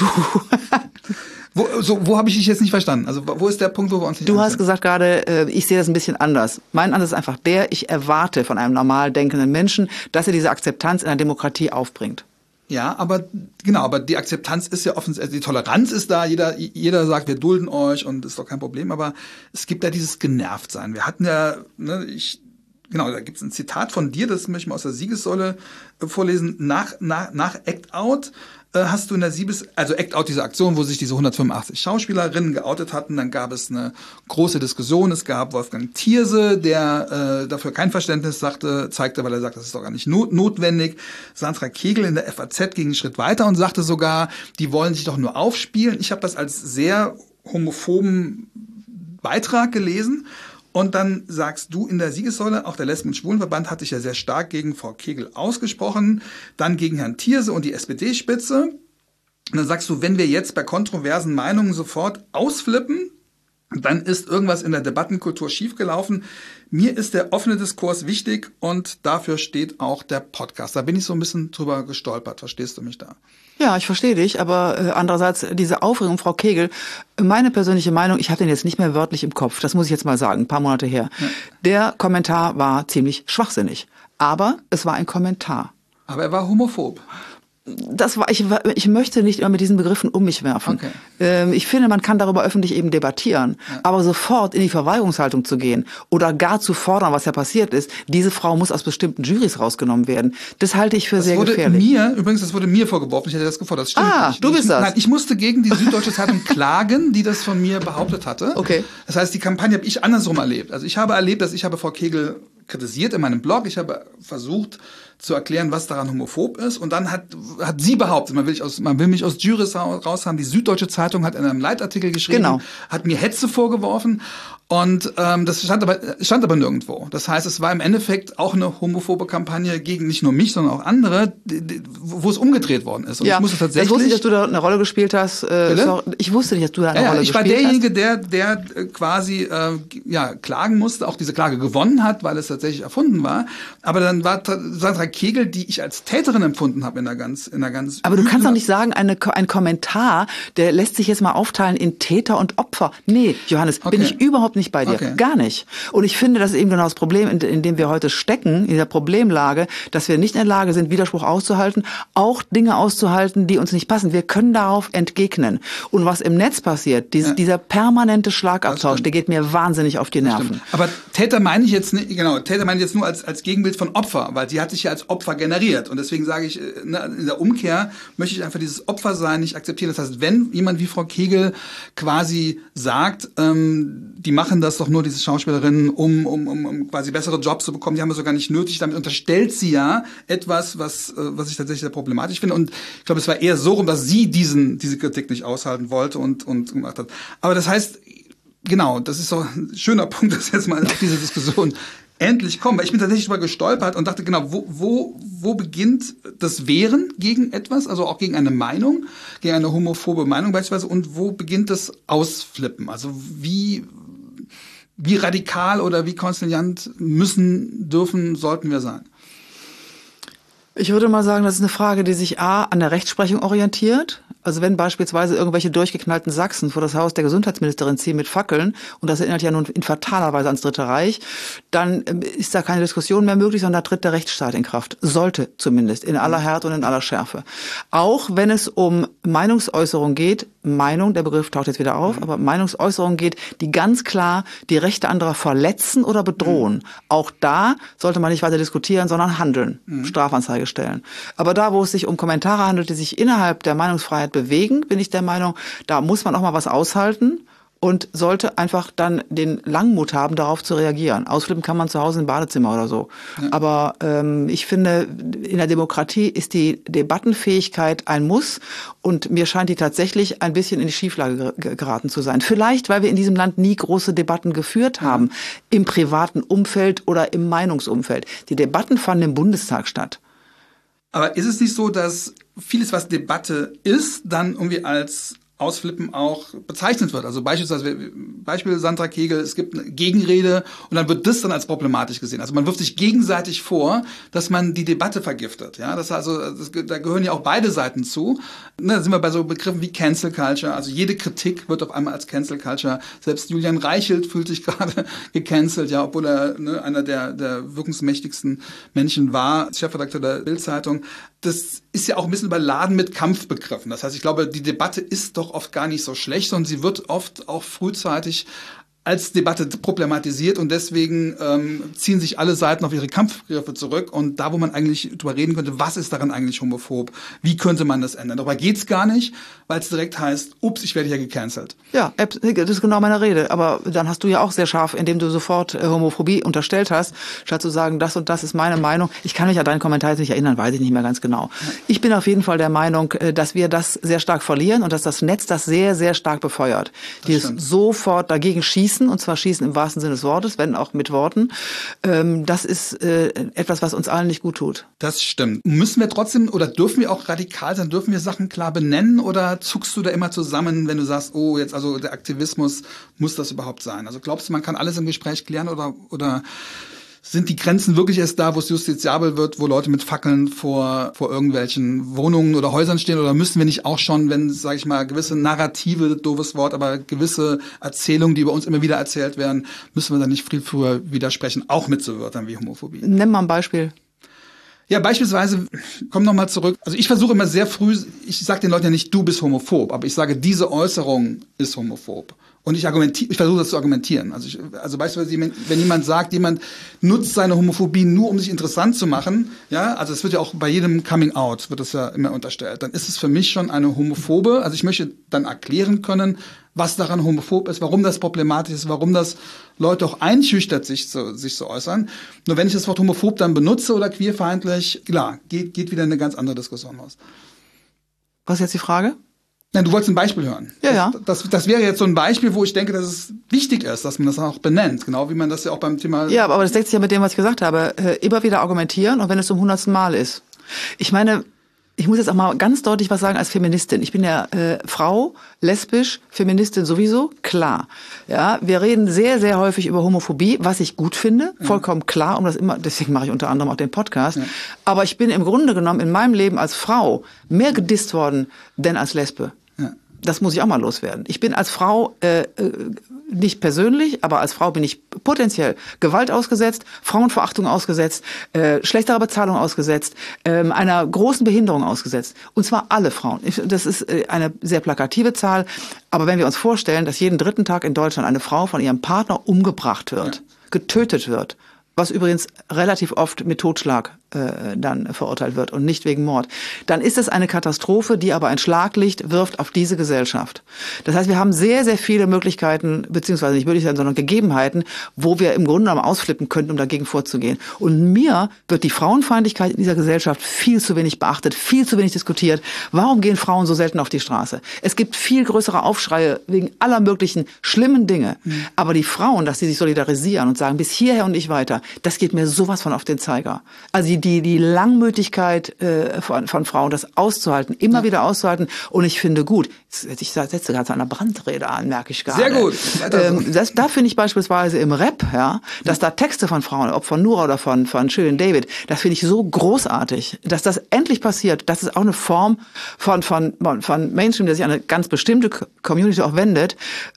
Wo, so, wo habe ich dich jetzt nicht verstanden? Also wo ist der Punkt, wo wir uns nicht Du ansehen? hast gesagt gerade, ich sehe das ein bisschen anders. Mein Ansatz ist einfach der, ich erwarte von einem normal denkenden Menschen, dass er diese Akzeptanz in der Demokratie aufbringt. Ja, aber genau, aber die Akzeptanz ist ja offensichtlich, also die Toleranz ist da, jeder jeder sagt, wir dulden euch und ist doch kein Problem, aber es gibt ja dieses Genervtsein. Wir hatten ja, ne, ich genau, da gibt es ein Zitat von dir, das möchte ich mal aus der Siegessäule vorlesen, nach nach nach Act Out hast du in der Siebes, also Act Out, diese Aktion, wo sich diese hundertfünfundachtzig Schauspielerinnen geoutet hatten, dann gab es eine große Diskussion. Es gab Wolfgang Thierse, der äh, dafür kein Verständnis sagte, zeigte, weil er sagt, das ist doch gar nicht not- notwendig. Sandra Kegel in der F A Z ging einen Schritt weiter und sagte sogar, die wollen sich doch nur aufspielen. Ich habe das als sehr homophoben Beitrag gelesen. Und dann sagst du in der Siegessäule, auch der Lesben- und Schwulenverband hat sich ja sehr stark gegen Frau Kegel ausgesprochen, dann gegen Herrn Thierse und die S P D-Spitze. Und dann sagst du, wenn wir jetzt bei kontroversen Meinungen sofort ausflippen, dann ist irgendwas in der Debattenkultur schiefgelaufen. Mir ist der offene Diskurs wichtig und dafür steht auch der Podcast. Da bin ich so ein bisschen drüber gestolpert. Verstehst du mich da? Ja, ich verstehe dich, aber äh, andererseits diese Aufregung, Frau Kegel, meine persönliche Meinung, ich habe den jetzt nicht mehr wörtlich im Kopf, das muss ich jetzt mal sagen, ein paar Monate her. Ja. Der Kommentar war ziemlich schwachsinnig, aber es war ein Kommentar. Aber er war homophob. Das war, ich, ich möchte nicht immer mit diesen Begriffen um mich werfen. Okay. Ähm, ich finde, man kann darüber öffentlich eben debattieren. Ja. Aber sofort in die Verweigerungshaltung zu gehen oder gar zu fordern, was ja passiert ist, diese Frau muss aus bestimmten Jurys rausgenommen werden. Das halte ich für das sehr wurde gefährlich. Mir, übrigens, das wurde mir vorgeworfen. Ich hätte das gefordert. Das stimmt ah, nicht. du bist ich, das. Nein, ich musste gegen die Süddeutsche Zeitung klagen, die das von mir behauptet hatte. Okay. Das heißt, die Kampagne habe ich andersrum erlebt. Also ich habe erlebt, dass ich habe Frau Kegel kritisiert in meinem Blog. Ich habe versucht zu erklären, was daran homophob ist. Und dann hat hat sie behauptet, man will, ich aus, man will mich aus Jurys raus haben. Die Süddeutsche Zeitung hat in einem Leitartikel geschrieben, genau. hat mir Hetze vorgeworfen. Und ähm, das stand aber stand aber nirgendwo. Das heißt, es war im Endeffekt auch eine homophobe Kampagne gegen nicht nur mich, sondern auch andere, die, die, wo es umgedreht worden ist. Und ja, ich musste tatsächlich. Ich wusste nicht, dass du da eine Rolle gespielt hast. Äh, sorry, ich wusste nicht, dass du da eine ja, Rolle ich gespielt hast. Ich war derjenige, der der quasi äh, ja klagen musste, auch diese Klage gewonnen hat, weil es tatsächlich erfunden war. Aber dann war Sandra Kegel, die ich als Täterin empfunden habe in der ganz in der ganz. Aber du kannst doch nicht sagen, eine, ein Kommentar, der lässt sich jetzt mal aufteilen in Täter und Opfer. Nee, Johannes, okay. bin ich überhaupt nicht bei dir. Okay. Gar nicht. Und ich finde, das ist eben genau das Problem, in, in dem wir heute stecken, in dieser Problemlage, dass wir nicht in der Lage sind, Widerspruch auszuhalten, auch Dinge auszuhalten, die uns nicht passen. Wir können darauf entgegnen. Und was im Netz passiert, dieses, ja. dieser permanente Schlagabtausch, der geht mir wahnsinnig auf die Nerven. Aber Täter meine ich jetzt nicht, genau, Täter meine ich jetzt nur als, als Gegenbild von Opfer, weil sie hat sich ja als Opfer generiert. Und deswegen sage ich, in der Umkehr möchte ich einfach dieses Opfersein nicht akzeptieren. Das heißt, wenn jemand wie Frau Kegel quasi sagt, ähm, die machen das doch nur, diese Schauspielerinnen, um, um, um, um quasi bessere Jobs zu bekommen, die haben wir sogar nicht nötig. Damit unterstellt sie ja etwas, was, was ich tatsächlich sehr problematisch finde. Und ich glaube, es war eher so rum, dass sie diesen, diese Kritik nicht aushalten wollte und, und gemacht hat. Aber das heißt, genau, das ist so ein schöner Punkt, dass jetzt mal auf diese Diskussion endlich kommen. Weil ich bin tatsächlich drüber gestolpert und dachte, genau, wo, wo, wo beginnt das Wehren gegen etwas, also auch gegen eine Meinung, gegen eine homophobe Meinung beispielsweise, und wo beginnt das Ausflippen? Also wie, wie radikal oder wie konziliant müssen, dürfen, sollten wir sein? Ich würde mal sagen, das ist eine Frage, die sich A, an der Rechtsprechung orientiert. Also wenn beispielsweise irgendwelche durchgeknallten Sachsen vor das Haus der Gesundheitsministerin ziehen mit Fackeln, und das erinnert ja nun in fataler Weise ans Dritte Reich, dann ist da keine Diskussion mehr möglich, sondern da tritt der Rechtsstaat in Kraft. Sollte zumindest, in aller Härte und in aller Schärfe. Auch wenn es um Meinungsäußerung geht, Meinung, der Begriff taucht jetzt wieder auf, aber Meinungsäußerung geht, die ganz klar die Rechte anderer verletzen oder bedrohen. Mhm. Auch da sollte man nicht weiter diskutieren, sondern handeln, mhm. Strafanzeige stellen. Aber da, wo es sich um Kommentare handelt, die sich innerhalb der Meinungsfreiheit bewegen, bin ich der Meinung, da muss man auch mal was aushalten. und sollte einfach dann den Langmut haben, darauf zu reagieren. Ausflippen kann man zu Hause im Badezimmer oder so. Ja. Aber ähm, ich finde, in der Demokratie ist die Debattenfähigkeit ein Muss und mir scheint die tatsächlich ein bisschen in die Schieflage geraten zu sein. Vielleicht, weil wir in diesem Land nie große Debatten geführt haben, ja. im privaten Umfeld oder im Meinungsumfeld. Die Debatten fanden im Bundestag statt. Aber ist es nicht so, dass vieles, was Debatte ist, dann irgendwie als Ausflippen auch bezeichnet wird? Also beispielsweise, Beispiel Sandra Kegel, es gibt eine Gegenrede und dann wird das dann als problematisch gesehen. Also man wirft sich gegenseitig vor, dass man die Debatte vergiftet. Ja, das also, das, da gehören ja auch beide Seiten zu. Ne, da sind wir bei so Begriffen wie Cancel Culture. Also jede Kritik wird auf einmal als Cancel Culture. Selbst Julian Reichelt fühlt sich gerade gecancelt, ja, obwohl er ne, einer der, der wirkungsmächtigsten Menschen war, Chefredakteur der Bild-Zeitung. Das ist ja auch ein bisschen überladen mit Kampfbegriffen. Das heißt, ich glaube, die Debatte ist doch oft gar nicht so schlecht, sondern sie wird oft auch frühzeitig als Debatte problematisiert und deswegen ähm, ziehen sich alle Seiten auf ihre Kampfbegriffe zurück und da, wo man eigentlich drüber reden könnte, was ist daran eigentlich homophob, wie könnte man das ändern? Darüber geht's gar nicht, weil es direkt heißt, ups, ich werde hier gecancelt. Ja, das ist genau meine Rede, aber dann hast du ja auch sehr scharf, indem du sofort äh, Homophobie unterstellt hast, statt zu sagen, das und das ist meine Meinung. Ich kann mich an deinen Kommentar jetzt nicht erinnern, weiß ich nicht mehr ganz genau. Ich bin auf jeden Fall der Meinung, äh, dass wir das sehr stark verlieren und dass das Netz das sehr, sehr stark befeuert. Die es sofort dagegen schießen, und zwar schießen im wahrsten Sinne des Wortes, wenn auch mit Worten. Das ist etwas, was uns allen nicht gut tut. Das stimmt. Müssen wir trotzdem oder dürfen wir auch radikal sein? Dürfen wir Sachen klar benennen oder zuckst du da immer zusammen, wenn du sagst, oh, jetzt also der Aktivismus, muss das überhaupt sein? Also glaubst du, man kann alles im Gespräch klären oder oder sind die Grenzen wirklich erst da, wo es justiziabel wird, wo Leute mit Fackeln vor vor irgendwelchen Wohnungen oder Häusern stehen? Oder müssen wir nicht auch schon, wenn, sage ich mal, gewisse Narrative, doofes Wort, aber gewisse Erzählungen, die über uns immer wieder erzählt werden, müssen wir dann nicht viel früher widersprechen, auch mit so Wörtern wie Homophobie? Nenn mal ein Beispiel. Ja, beispielsweise, komm noch mal zurück. Also ich versuche immer sehr früh, ich sage den Leuten ja nicht, du bist homophob, aber ich sage, diese Äußerung ist homophob. Und ich argumentiere, ich versuche das zu argumentieren. Also, ich, also beispielsweise, wenn jemand sagt, jemand nutzt seine Homophobie nur, um sich interessant zu machen, ja, also es wird ja auch bei jedem Coming Out, wird das ja immer unterstellt, dann ist es für mich schon eine homophobe, also ich möchte dann erklären können, was daran homophob ist, warum das problematisch ist, warum das Leute auch einschüchtert, sich zu, sich zu äußern. Nur wenn ich das Wort homophob dann benutze oder queerfeindlich, klar, geht, geht wieder eine ganz andere Diskussion los. Was ist jetzt die Frage? Nein, du wolltest ein Beispiel hören. Ja, ja. Das, das, das wäre jetzt so ein Beispiel, wo ich denke, dass es wichtig ist, dass man das auch benennt. Genau wie man das ja auch beim Thema... Ja, aber das deckt sich ja mit dem, was ich gesagt habe. Immer wieder argumentieren und wenn es zum hundertsten Mal ist. Ich meine, ich muss jetzt auch mal ganz deutlich was sagen als Feministin. Ich bin ja äh, Frau, lesbisch, Feministin sowieso, klar. Ja, wir reden sehr, sehr häufig über Homophobie, was ich gut finde, vollkommen klar, um das immer, deswegen mache ich unter anderem auch den Podcast. Ja. Aber ich bin im Grunde genommen in meinem Leben als Frau mehr gedisst worden, denn als Lesbe. Ja. Das muss ich auch mal loswerden. Ich bin als Frau äh, nicht persönlich, aber als Frau bin ich potenziell Gewalt ausgesetzt, Frauenverachtung ausgesetzt, äh, schlechterer Bezahlung ausgesetzt, äh, einer großen Behinderung ausgesetzt. Und zwar alle Frauen. Das ist äh, eine sehr plakative Zahl. Aber wenn wir uns vorstellen, dass jeden dritten Tag in Deutschland eine Frau von ihrem Partner umgebracht wird, ja. getötet wird, was übrigens relativ oft mit Totschlag äh, dann verurteilt wird und nicht wegen Mord, dann ist es eine Katastrophe, die aber ein Schlaglicht wirft auf diese Gesellschaft. Das heißt, wir haben sehr, sehr viele Möglichkeiten, beziehungsweise nicht Möglichkeiten, sondern Gegebenheiten, wo wir im Grunde genommen ausflippen könnten, um dagegen vorzugehen. Und mir wird die Frauenfeindlichkeit in dieser Gesellschaft viel zu wenig beachtet, viel zu wenig diskutiert. Warum gehen Frauen so selten auf die Straße? Es gibt viel größere Aufschreie wegen aller möglichen schlimmen Dinge. Mhm. Aber die Frauen, dass sie sich solidarisieren und sagen, bis hierher und nicht weiter, das geht mir sowas von auf den Zeiger. Also die, die, die Langmütigkeit äh, von, von Frauen, das auszuhalten, immer ja. wieder auszuhalten. Und ich finde gut, ich setze gerade zu einer Brandrede an, merke ich gerade. Sehr gut. Ähm, das, da finde ich beispielsweise im Rap, ja, dass da Texte von Frauen, ob von Nura oder von, von Shirin David, das finde ich so großartig, dass das endlich passiert. Das ist auch eine Form von, von, von Mainstream, der sich an eine ganz bestimmte Community auch wendet,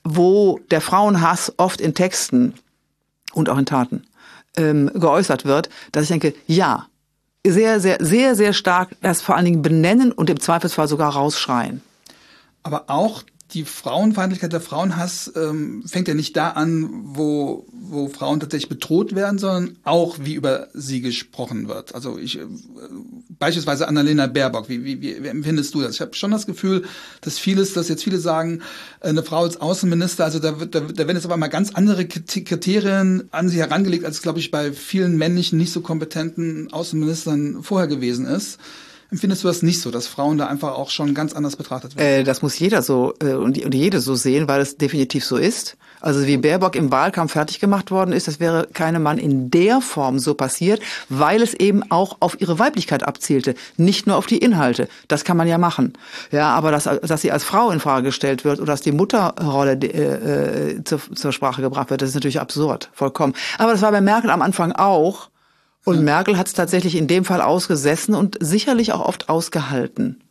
wo der Frauenhass oft in Texten und auch in Taten ähm, geäußert wird, dass ich denke, ja, sehr, sehr, sehr, sehr stark das vor allen Dingen benennen und im Zweifelsfall sogar rausschreien. Aber auch die Frauenfeindlichkeit, der Frauenhass ähm, fängt ja nicht da an, wo, wo Frauen tatsächlich bedroht werden, sondern auch, wie über sie gesprochen wird. Also ich äh, beispielsweise Annalena Baerbock, wie, wie, wie empfindest du das? Ich habe schon das Gefühl, dass vieles, dass jetzt viele sagen, eine Frau als Außenminister, also da, wird, da, da werden jetzt aber mal ganz andere Kriterien an sie herangelegt, als, glaube ich, bei vielen männlichen, nicht so kompetenten Außenministern vorher gewesen ist. Empfindest du das nicht so, dass Frauen da einfach auch schon ganz anders betrachtet werden? Äh, das muss jeder so äh, und, und jede so sehen, weil es definitiv so ist. Also wie Baerbock im Wahlkampf fertig gemacht worden ist, das wäre keinem Mann in der Form so passiert, weil es eben auch auf ihre Weiblichkeit abzielte, nicht nur auf die Inhalte. Das kann man ja machen. Ja, aber dass, dass sie als Frau in Frage gestellt wird oder dass die Mutterrolle äh, zur, zur Sprache gebracht wird, das ist natürlich absurd, vollkommen. Aber das war bei Merkel am Anfang auch. Und ja. Merkel hat es tatsächlich in dem Fall ausgesessen und sicherlich auch oft ausgehalten.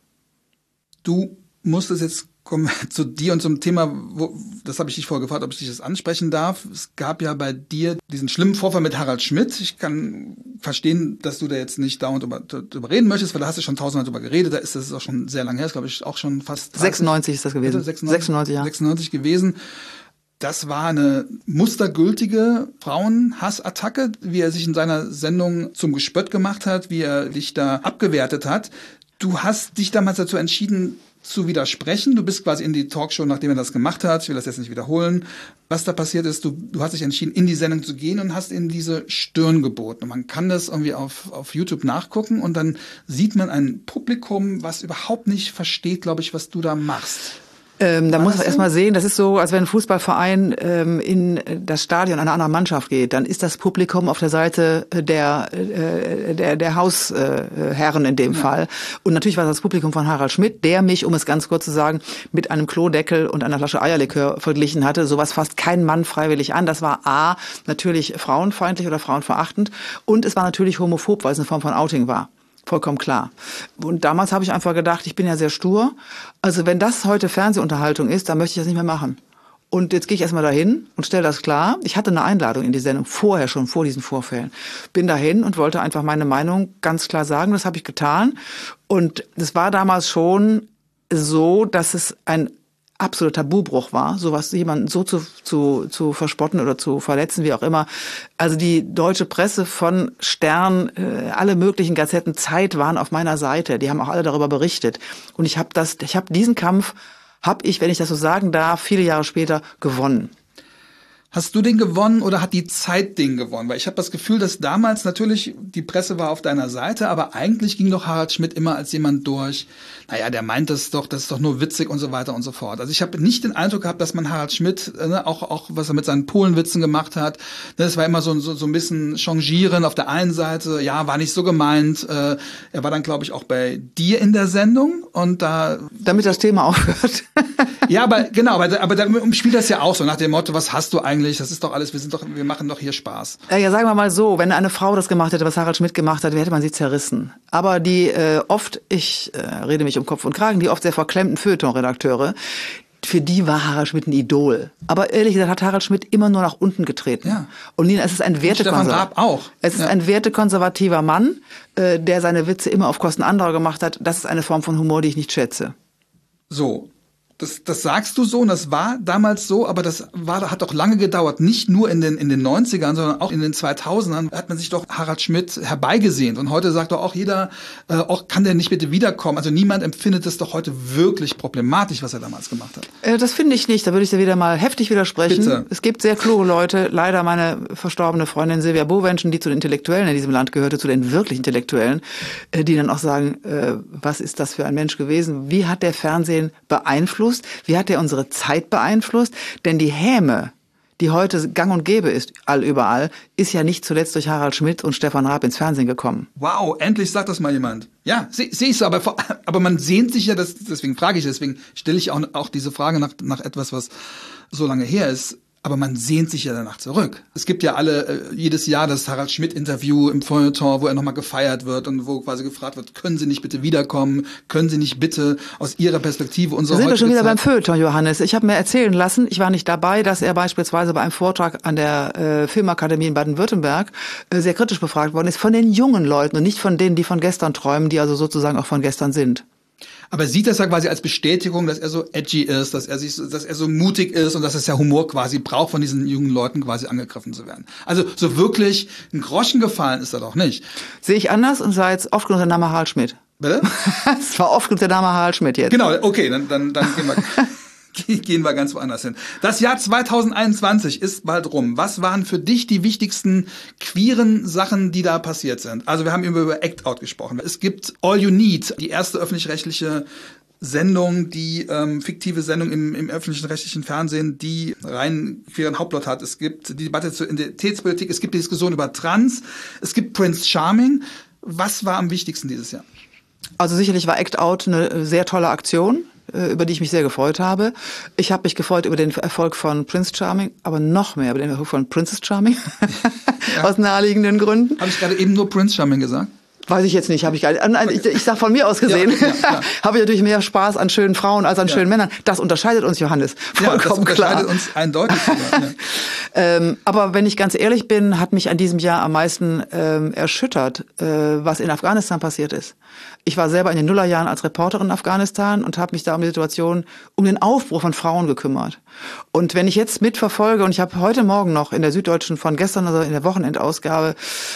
Du musstest jetzt kommen zu dir und zum Thema, wo, das habe ich dich vorher gefragt, ob ich dich das ansprechen darf. Es gab ja bei dir diesen schlimmen Vorfall mit Harald Schmidt. Ich kann verstehen, dass du da jetzt nicht dauernd drüber, drüber reden möchtest, weil da hast du schon tausendmal drüber geredet. Da ist das ist auch schon sehr lange her, ist glaube ich auch schon fast dreißig, sechsundneunzig ist das gewesen. sechsundneunzig, sechsundneunzig, ja. sechsundneunzig gewesen. Das war eine mustergültige Frauenhassattacke, wie er sich in seiner Sendung zum Gespött gemacht hat, wie er dich da abgewertet hat. Du hast dich damals dazu entschieden, zu widersprechen. Du bist quasi in die Talkshow, nachdem er das gemacht hat. Ich will das jetzt nicht wiederholen. Was da passiert ist, du, du hast dich entschieden, in die Sendung zu gehen und hast ihm diese Stirn geboten. Und man kann das irgendwie auf, auf YouTube nachgucken und dann sieht man ein Publikum, was überhaupt nicht versteht, glaube ich, was du da machst. Ähm, da muss man erstmal sehen, das ist so, als wenn ein Fußballverein ähm, in das Stadion einer anderen Mannschaft geht, dann ist das Publikum auf der Seite der äh, der, der Hausherren in dem ja. Fall. Und natürlich war das das Publikum von Harald Schmidt, der mich, um es ganz kurz zu sagen, mit einem Klodeckel und einer Flasche Eierlikör verglichen hatte. Sowas fasst kein Mann freiwillig an. Das war A, natürlich frauenfeindlich oder frauenverachtend und es war natürlich homophob, weil es eine Form von Outing war. Vollkommen klar. Und damals habe ich einfach gedacht, ich bin ja sehr stur. Also wenn das heute Fernsehunterhaltung ist, dann möchte ich das nicht mehr machen. Und jetzt gehe ich erstmal dahin und stelle das klar. Ich hatte eine Einladung in die Sendung vorher schon, vor diesen Vorfällen. Bin dahin und wollte einfach meine Meinung ganz klar sagen. Das habe ich getan. Und es war damals schon so, dass es ein absoluter Tabubruch war, sowas jemanden so zu, zu, zu verspotten oder zu verletzen, wie auch immer. Also die deutsche Presse von Stern, äh, alle möglichen Gazetten, Zeit waren auf meiner Seite. Die haben auch alle darüber berichtet. Und ich habe das, ich habe diesen Kampf, habe ich, wenn ich das so sagen darf, viele Jahre später gewonnen. Hast du den gewonnen oder hat die Zeit den gewonnen? Weil ich habe das Gefühl, dass damals natürlich die Presse war auf deiner Seite, aber eigentlich ging doch Harald Schmidt immer als jemand durch, naja, der meint das doch, das ist doch nur witzig und so weiter und so fort. Also ich habe nicht den Eindruck gehabt, dass man Harald Schmidt, ne, auch auch was er mit seinen Polenwitzen gemacht hat, ne, das war immer so, so so ein bisschen Changieren auf der einen Seite, ja, war nicht so gemeint. Äh, er war dann, glaube ich, auch bei dir in der Sendung und da... Damit das Thema aufhört. Ja, aber genau, aber, aber da spielt das ja auch so nach dem Motto, was hast du eigentlich? Das ist doch alles, wir sind doch, wir machen doch hier Spaß. Ja, ja, sagen wir mal so, wenn eine Frau das gemacht hätte, was Harald Schmidt gemacht hat, hätte man sie zerrissen. Aber die äh, oft, ich äh, rede mich um Kopf und Kragen, die oft sehr verklemmten Feuilleton-Redakteure, für die war Harald Schmidt ein Idol. Aber ehrlich gesagt hat Harald Schmidt immer nur nach unten getreten. Ja. Und Nina, es ist ein Wertekonservativer. auch. Es ist ja. ein wertekonservativer Mann, äh, der seine Witze immer auf Kosten anderer gemacht hat. Das ist eine Form von Humor, die ich nicht schätze. So. Das, das sagst du so und das war damals so, aber das war, hat doch lange gedauert. Nicht nur in den, in den neunzigern, sondern auch in den zweitausendern hat man sich doch Harald Schmidt herbeigesehnt. Und heute sagt doch auch jeder, äh, auch kann der nicht bitte wiederkommen? Also niemand empfindet es doch heute wirklich problematisch, was er damals gemacht hat. Äh, das finde ich nicht. Da würde ich dir wieder mal heftig widersprechen. Bitte. Es gibt sehr kluge Leute. Leider meine verstorbene Freundin Silvia Bowenschen, die zu den Intellektuellen in diesem Land gehörte, zu den wirklich Intellektuellen, äh, die dann auch sagen, äh, was ist das für ein Mensch gewesen? Wie hat der Fernsehen beeinflusst? Wie hat er unsere Zeit beeinflusst? Denn die Häme, die heute gang und gäbe ist, allüberall, ist ja nicht zuletzt durch Harald Schmidt und Stefan Raab ins Fernsehen gekommen. Wow, endlich sagt das mal jemand. Ja, sehe seh ich so, aber, aber man sehnt sich ja, das, deswegen frage ich, deswegen stelle ich auch, auch diese Frage nach, nach etwas, was so lange her ist. Aber man sehnt sich ja danach zurück. Es gibt ja alle, äh, jedes Jahr das Harald Schmidt-Interview im Feuilleton, wo er nochmal gefeiert wird und wo quasi gefragt wird, können Sie nicht bitte wiederkommen? Können Sie nicht bitte aus Ihrer Perspektive unsere heutige Zeit... Sind wir schon wieder Zeit beim Feuilleton, Johannes. Ich habe mir erzählen lassen, ich war nicht dabei, dass er beispielsweise bei einem Vortrag an der äh, Filmakademie in Baden-Württemberg äh, sehr kritisch befragt worden ist von den jungen Leuten und nicht von denen, die von gestern träumen, die also sozusagen auch von gestern sind. Aber sieht das ja quasi als Bestätigung, dass er so edgy ist, dass er sich, dass er so mutig ist und dass es ja Humor quasi braucht, von diesen jungen Leuten quasi angegriffen zu werden. Also so wirklich ein Groschen gefallen ist er doch nicht. Sehe ich anders und sei jetzt oft genug der Name Harald Schmidt. Bitte? Es war oft genug der Name Harald Schmidt jetzt. Genau, okay, dann, dann, dann gehen wir, gehen wir ganz woanders hin. Das Jahr zwanzig einundzwanzig ist bald rum. Was waren für dich die wichtigsten queeren Sachen, die da passiert sind? Also wir haben über, über Act Out gesprochen. Es gibt All You Need, die erste öffentlich-rechtliche Sendung, die ähm, fiktive Sendung im, im öffentlichen rechtlichen Fernsehen, die rein queeren Hauptplot hat. Es gibt die Debatte zur Identitätspolitik, es gibt die Diskussion über Trans, es gibt Prince Charming. Was war am wichtigsten dieses Jahr? Also sicherlich war Act Out eine sehr tolle Aktion, über die ich mich sehr gefreut habe. Ich habe mich gefreut über den Erfolg von Prince Charming, aber noch mehr über den Erfolg von Princess Charming, ja. Aus naheliegenden Gründen. Habe ich gerade eben nur Prince Charming gesagt? Weiß ich jetzt nicht, habe ich gar nicht. Ich, ich sag von mir aus gesehen, ja, ja, habe ich natürlich mehr Spaß an schönen Frauen als an ja. schönen Männern. Das unterscheidet uns, Johannes, vollkommen ja, das unterscheidet klar. uns eindeutig sogar, ja. ähm, aber wenn ich ganz ehrlich bin, hat mich an diesem Jahr am meisten ähm, erschüttert, äh, was in Afghanistan passiert ist. Ich war selber in den Nullerjahren als Reporterin in Afghanistan und habe mich da um die Situation, um den Aufbruch von Frauen gekümmert. Und wenn ich jetzt mitverfolge, und ich habe heute Morgen noch in der Süddeutschen von gestern, also in der Wochenendausgabe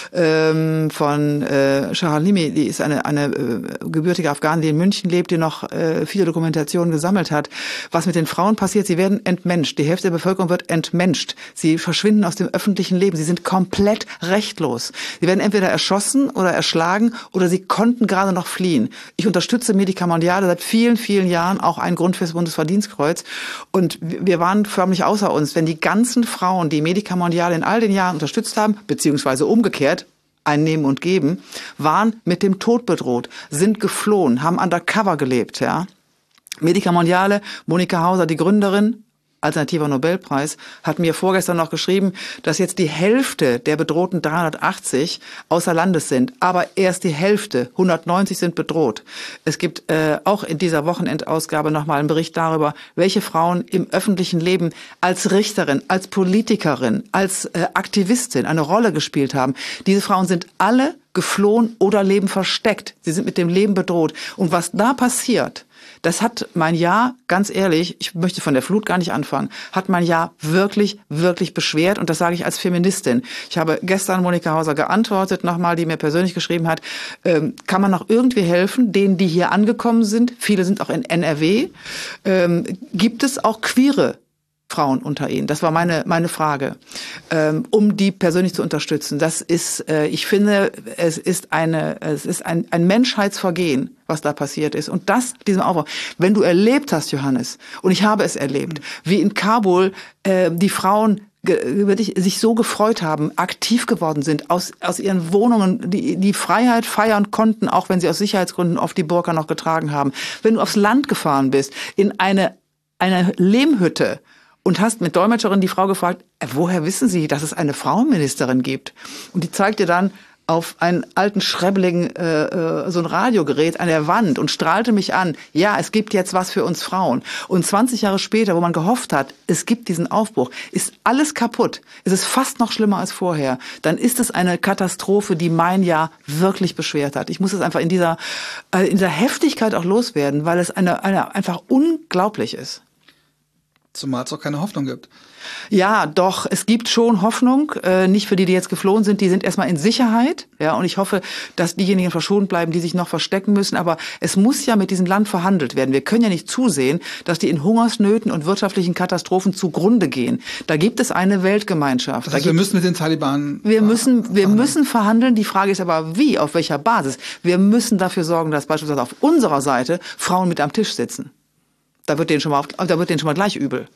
ähm, von äh, Shahalimi, die ist eine, eine äh, gebürtige Afghanin, die in München lebt, die noch äh, viele Dokumentationen gesammelt hat, was mit den Frauen passiert. Sie werden entmenscht. Die Hälfte der Bevölkerung wird entmenscht. Sie verschwinden aus dem öffentlichen Leben. Sie sind komplett rechtlos. Sie werden entweder erschossen oder erschlagen oder sie konnten gerade noch fliehen. Ich unterstütze Medica Mondiale seit vielen, vielen Jahren, auch ein Grund fürs Bundesverdienstkreuz. Und wir waren förmlich außer uns, wenn die ganzen Frauen, die Medica Mondiale in all den Jahren unterstützt haben, beziehungsweise umgekehrt, einnehmen und geben, waren mit dem Tod bedroht, sind geflohen, haben undercover gelebt, ja. Medica Mondiale, Monika Hauser, die Gründerin, Alternativer Nobelpreis, hat mir vorgestern noch geschrieben, dass jetzt die Hälfte der bedrohten dreihundertachtzig außer Landes sind. Aber erst die Hälfte, hundertneunzig sind bedroht. Es gibt äh, auch in dieser Wochenendausgabe nochmal einen Bericht darüber, welche Frauen im öffentlichen Leben als Richterin, als Politikerin, als äh, Aktivistin eine Rolle gespielt haben. Diese Frauen sind alle geflohen oder leben versteckt. Sie sind mit dem Leben bedroht. Und was da passiert, das hat mein Jahr, ganz ehrlich, ich möchte von der Flut gar nicht anfangen, hat mein Jahr wirklich, wirklich beschwert. Und das sage ich als Feministin. Ich habe gestern Monika Hauser geantwortet, nochmal, die mir persönlich geschrieben hat, ähm, kann man noch irgendwie helfen, denen, die hier angekommen sind? Viele sind auch in N R W. Ähm, gibt es auch queere Frauen unter ihnen? Das war meine meine Frage, ähm, um die persönlich zu unterstützen. Das ist, äh, ich finde, es ist eine, es ist ein ein Menschheitsvergehen, was da passiert ist. Und das, diesem Aufbau, wenn du erlebt hast, Johannes, und ich habe es erlebt, wie in Kabul äh, die Frauen über dich sich so gefreut haben, aktiv geworden sind, aus aus ihren Wohnungen die die Freiheit feiern konnten, auch wenn sie aus Sicherheitsgründen oft die Burka noch getragen haben. Wenn du aufs Land gefahren bist, in eine eine Lehmhütte, und hast mit Dolmetscherin die Frau gefragt, äh, woher wissen Sie, dass es eine Frauenministerin gibt? Und die zeigt dir dann auf einen alten, schrebbeligen, äh, äh, so ein Radiogerät an der Wand und strahlte mich an. Ja, es gibt jetzt was für uns Frauen. Und zwanzig Jahre später, wo man gehofft hat, es gibt diesen Aufbruch, ist alles kaputt. Es ist fast noch schlimmer als vorher. Dann ist es eine Katastrophe, die mein Jahr wirklich beschwert hat. Ich muss es einfach in dieser, äh, in dieser Heftigkeit auch loswerden, weil es eine, eine einfach unglaublich ist. Zumal es auch keine Hoffnung gibt. Ja, doch, es gibt schon Hoffnung, äh, nicht für die, die jetzt geflohen sind, die sind erstmal in Sicherheit, ja, und ich hoffe, dass diejenigen verschont bleiben, die sich noch verstecken müssen, aber es muss ja mit diesem Land verhandelt werden. Wir können ja nicht zusehen, dass die in Hungersnöten und wirtschaftlichen Katastrophen zugrunde gehen. Da gibt es eine Weltgemeinschaft. Das heißt, da wir müssen mit den Taliban Wir müssen, wir verhandeln. müssen verhandeln. Die Frage ist aber, wie, auf welcher Basis? Wir müssen dafür sorgen, dass beispielsweise auf unserer Seite Frauen mit am Tisch sitzen. Da wird denen schon mal, auf, da wird denen schon mal gleich übel.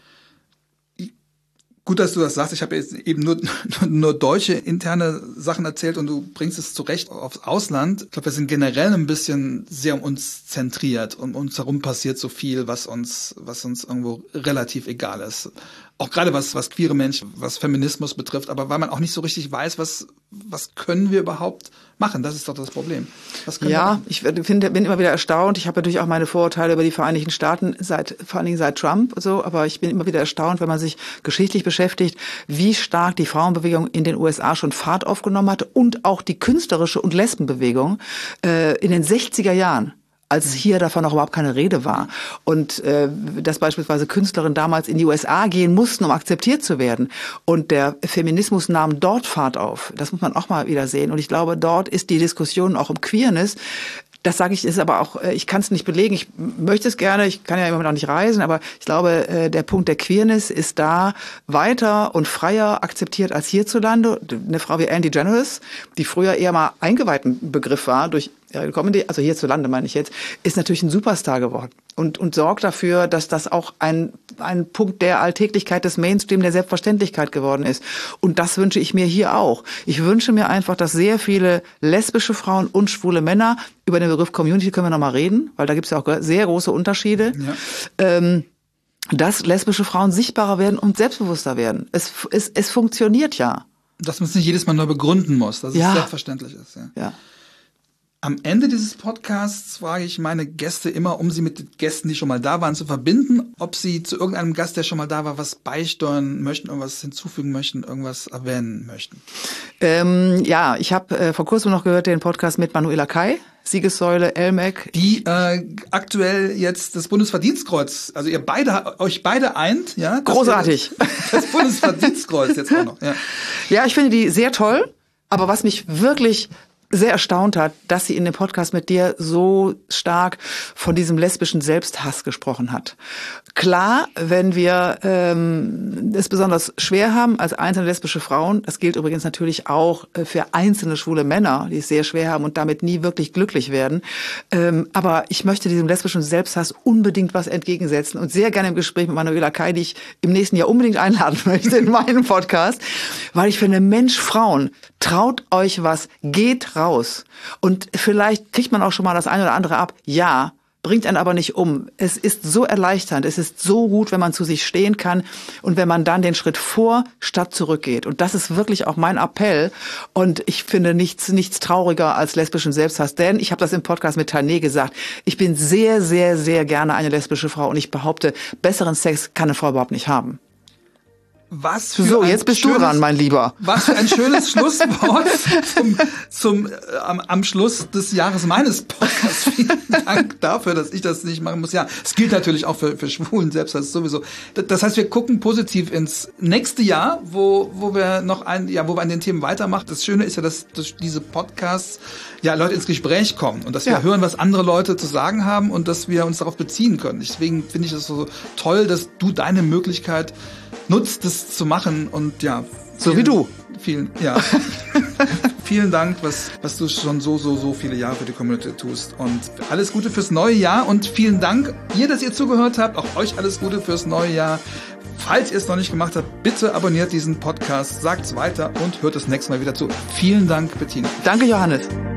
Gut, dass du das sagst. Ich habe jetzt eben nur, nur deutsche interne Sachen erzählt und du bringst es zurecht aufs Ausland. Ich glaube, wir sind generell ein bisschen sehr um uns zentriert. Um uns herum passiert so viel, was uns, was uns irgendwo relativ egal ist. Auch gerade was, was queere Menschen, was Feminismus betrifft. Aber weil man auch nicht so richtig weiß, was, was können wir überhaupt machen? Das ist doch das Problem. Was können ja, wir ich finde, bin immer wieder erstaunt. Ich habe natürlich auch meine Vorurteile über die Vereinigten Staaten seit, vor allen Dingen seit Trump, so. Aber ich bin immer wieder erstaunt, wenn man sich geschichtlich beschäftigt, wie stark die Frauenbewegung in den U S A schon Fahrt aufgenommen hat und auch die künstlerische und Lesbenbewegung äh, in den sechziger Jahren. als hier davon noch überhaupt keine Rede war. Und äh, dass beispielsweise Künstlerinnen damals in die U S A gehen mussten, um akzeptiert zu werden. Und der Feminismus nahm dort Fahrt auf. Das muss man auch mal wieder sehen. Und ich glaube, dort ist die Diskussion auch um Queerness. Das sage ich, ist aber auch, ich kann es nicht belegen, ich möchte es gerne, ich kann ja immer noch nicht reisen, aber ich glaube, der Punkt der Queerness ist da weiter und freier akzeptiert als hierzulande. Eine Frau wie Ellen DeGeneres, die früher eher mal eingeweihten Begriff war, durch ihre Comedy, also hierzulande meine ich jetzt, ist natürlich ein Superstar geworden und, und sorgt dafür, dass das auch ein, ein Punkt der Alltäglichkeit des Mainstream, der Selbstverständlichkeit geworden ist. Und das wünsche ich mir hier auch. Ich wünsche mir einfach, dass sehr viele lesbische Frauen und schwule Männer, über den Begriff Community können wir noch mal reden, weil da gibt es ja auch sehr große Unterschiede, ja. ähm, dass lesbische Frauen sichtbarer werden und selbstbewusster werden. Es, es, es funktioniert ja. Dass man es nicht jedes Mal neu begründen muss, dass ja. es selbstverständlich ist. Ja. ja. Am Ende dieses Podcasts frage ich meine Gäste immer, um sie mit den Gästen, die schon mal da waren, zu verbinden, ob sie zu irgendeinem Gast, der schon mal da war, was beisteuern möchten, irgendwas hinzufügen möchten, irgendwas erwähnen möchten. Ähm, ja, ich habe äh, vor kurzem noch gehört den Podcast mit Manuela Kai, Siegessäule, L M A C. Die äh, aktuell jetzt das Bundesverdienstkreuz, also ihr beide, euch beide eint, ja? Großartig. Das, das Bundesverdienstkreuz jetzt auch noch, ja. Ja, ich finde die sehr toll, aber was mich wirklich sehr erstaunt hat, dass sie in dem Podcast mit dir so stark von diesem lesbischen Selbsthass gesprochen hat. Klar, wenn wir ähm, es besonders schwer haben als einzelne lesbische Frauen, das gilt übrigens natürlich auch für einzelne schwule Männer, die es sehr schwer haben und damit nie wirklich glücklich werden. Ähm, aber ich möchte diesem lesbischen Selbsthass unbedingt was entgegensetzen und sehr gerne im Gespräch mit Manuela Kai, die ich im nächsten Jahr unbedingt einladen möchte in meinem Podcast, weil ich finde, Mensch, Frauen, traut euch was, geht raus. Und vielleicht kriegt man auch schon mal das eine oder andere ab. Ja, bringt einen aber nicht um. Es ist so erleichternd, es ist so gut, wenn man zu sich stehen kann und wenn man dann den Schritt vor statt zurückgeht. Und das ist wirklich auch mein Appell. Und ich finde nichts nichts trauriger als lesbischen Selbsthass. Denn, ich habe das im Podcast mit Tané gesagt, ich bin sehr, sehr, sehr gerne eine lesbische Frau und ich behaupte, besseren Sex kann eine Frau überhaupt nicht haben. Was für so, ein jetzt bist schönes, du dran, mein Lieber. Was für ein schönes Schlusswort zum, zum, äh, am, am Schluss des Jahres meines Podcasts. Vielen Dank dafür, dass ich das nicht machen muss. Ja, es gilt natürlich auch für, für Schwulen selbst, das ist sowieso. Das heißt, wir gucken positiv ins nächste Jahr, wo, wo wir noch ein, ja, wo wir an den Themen weitermachen. Das Schöne ist ja, dass durch diese Podcasts ja Leute ins Gespräch kommen und dass wir ja. hören, was andere Leute zu sagen haben und dass wir uns darauf beziehen können. Deswegen finde ich es so toll, dass du deine Möglichkeit nutzt, das zu machen und ja. So vielen, wie du. Vielen, ja. Vielen Dank, was, was du schon so, so, so viele Jahre für die Community tust und alles Gute fürs neue Jahr und vielen Dank, ihr, dass ihr zugehört habt, auch euch alles Gute fürs neue Jahr. Falls ihr es noch nicht gemacht habt, bitte abonniert diesen Podcast, sagt's weiter und hört das nächste Mal wieder zu. Vielen Dank, Bettina. Danke, Johannes.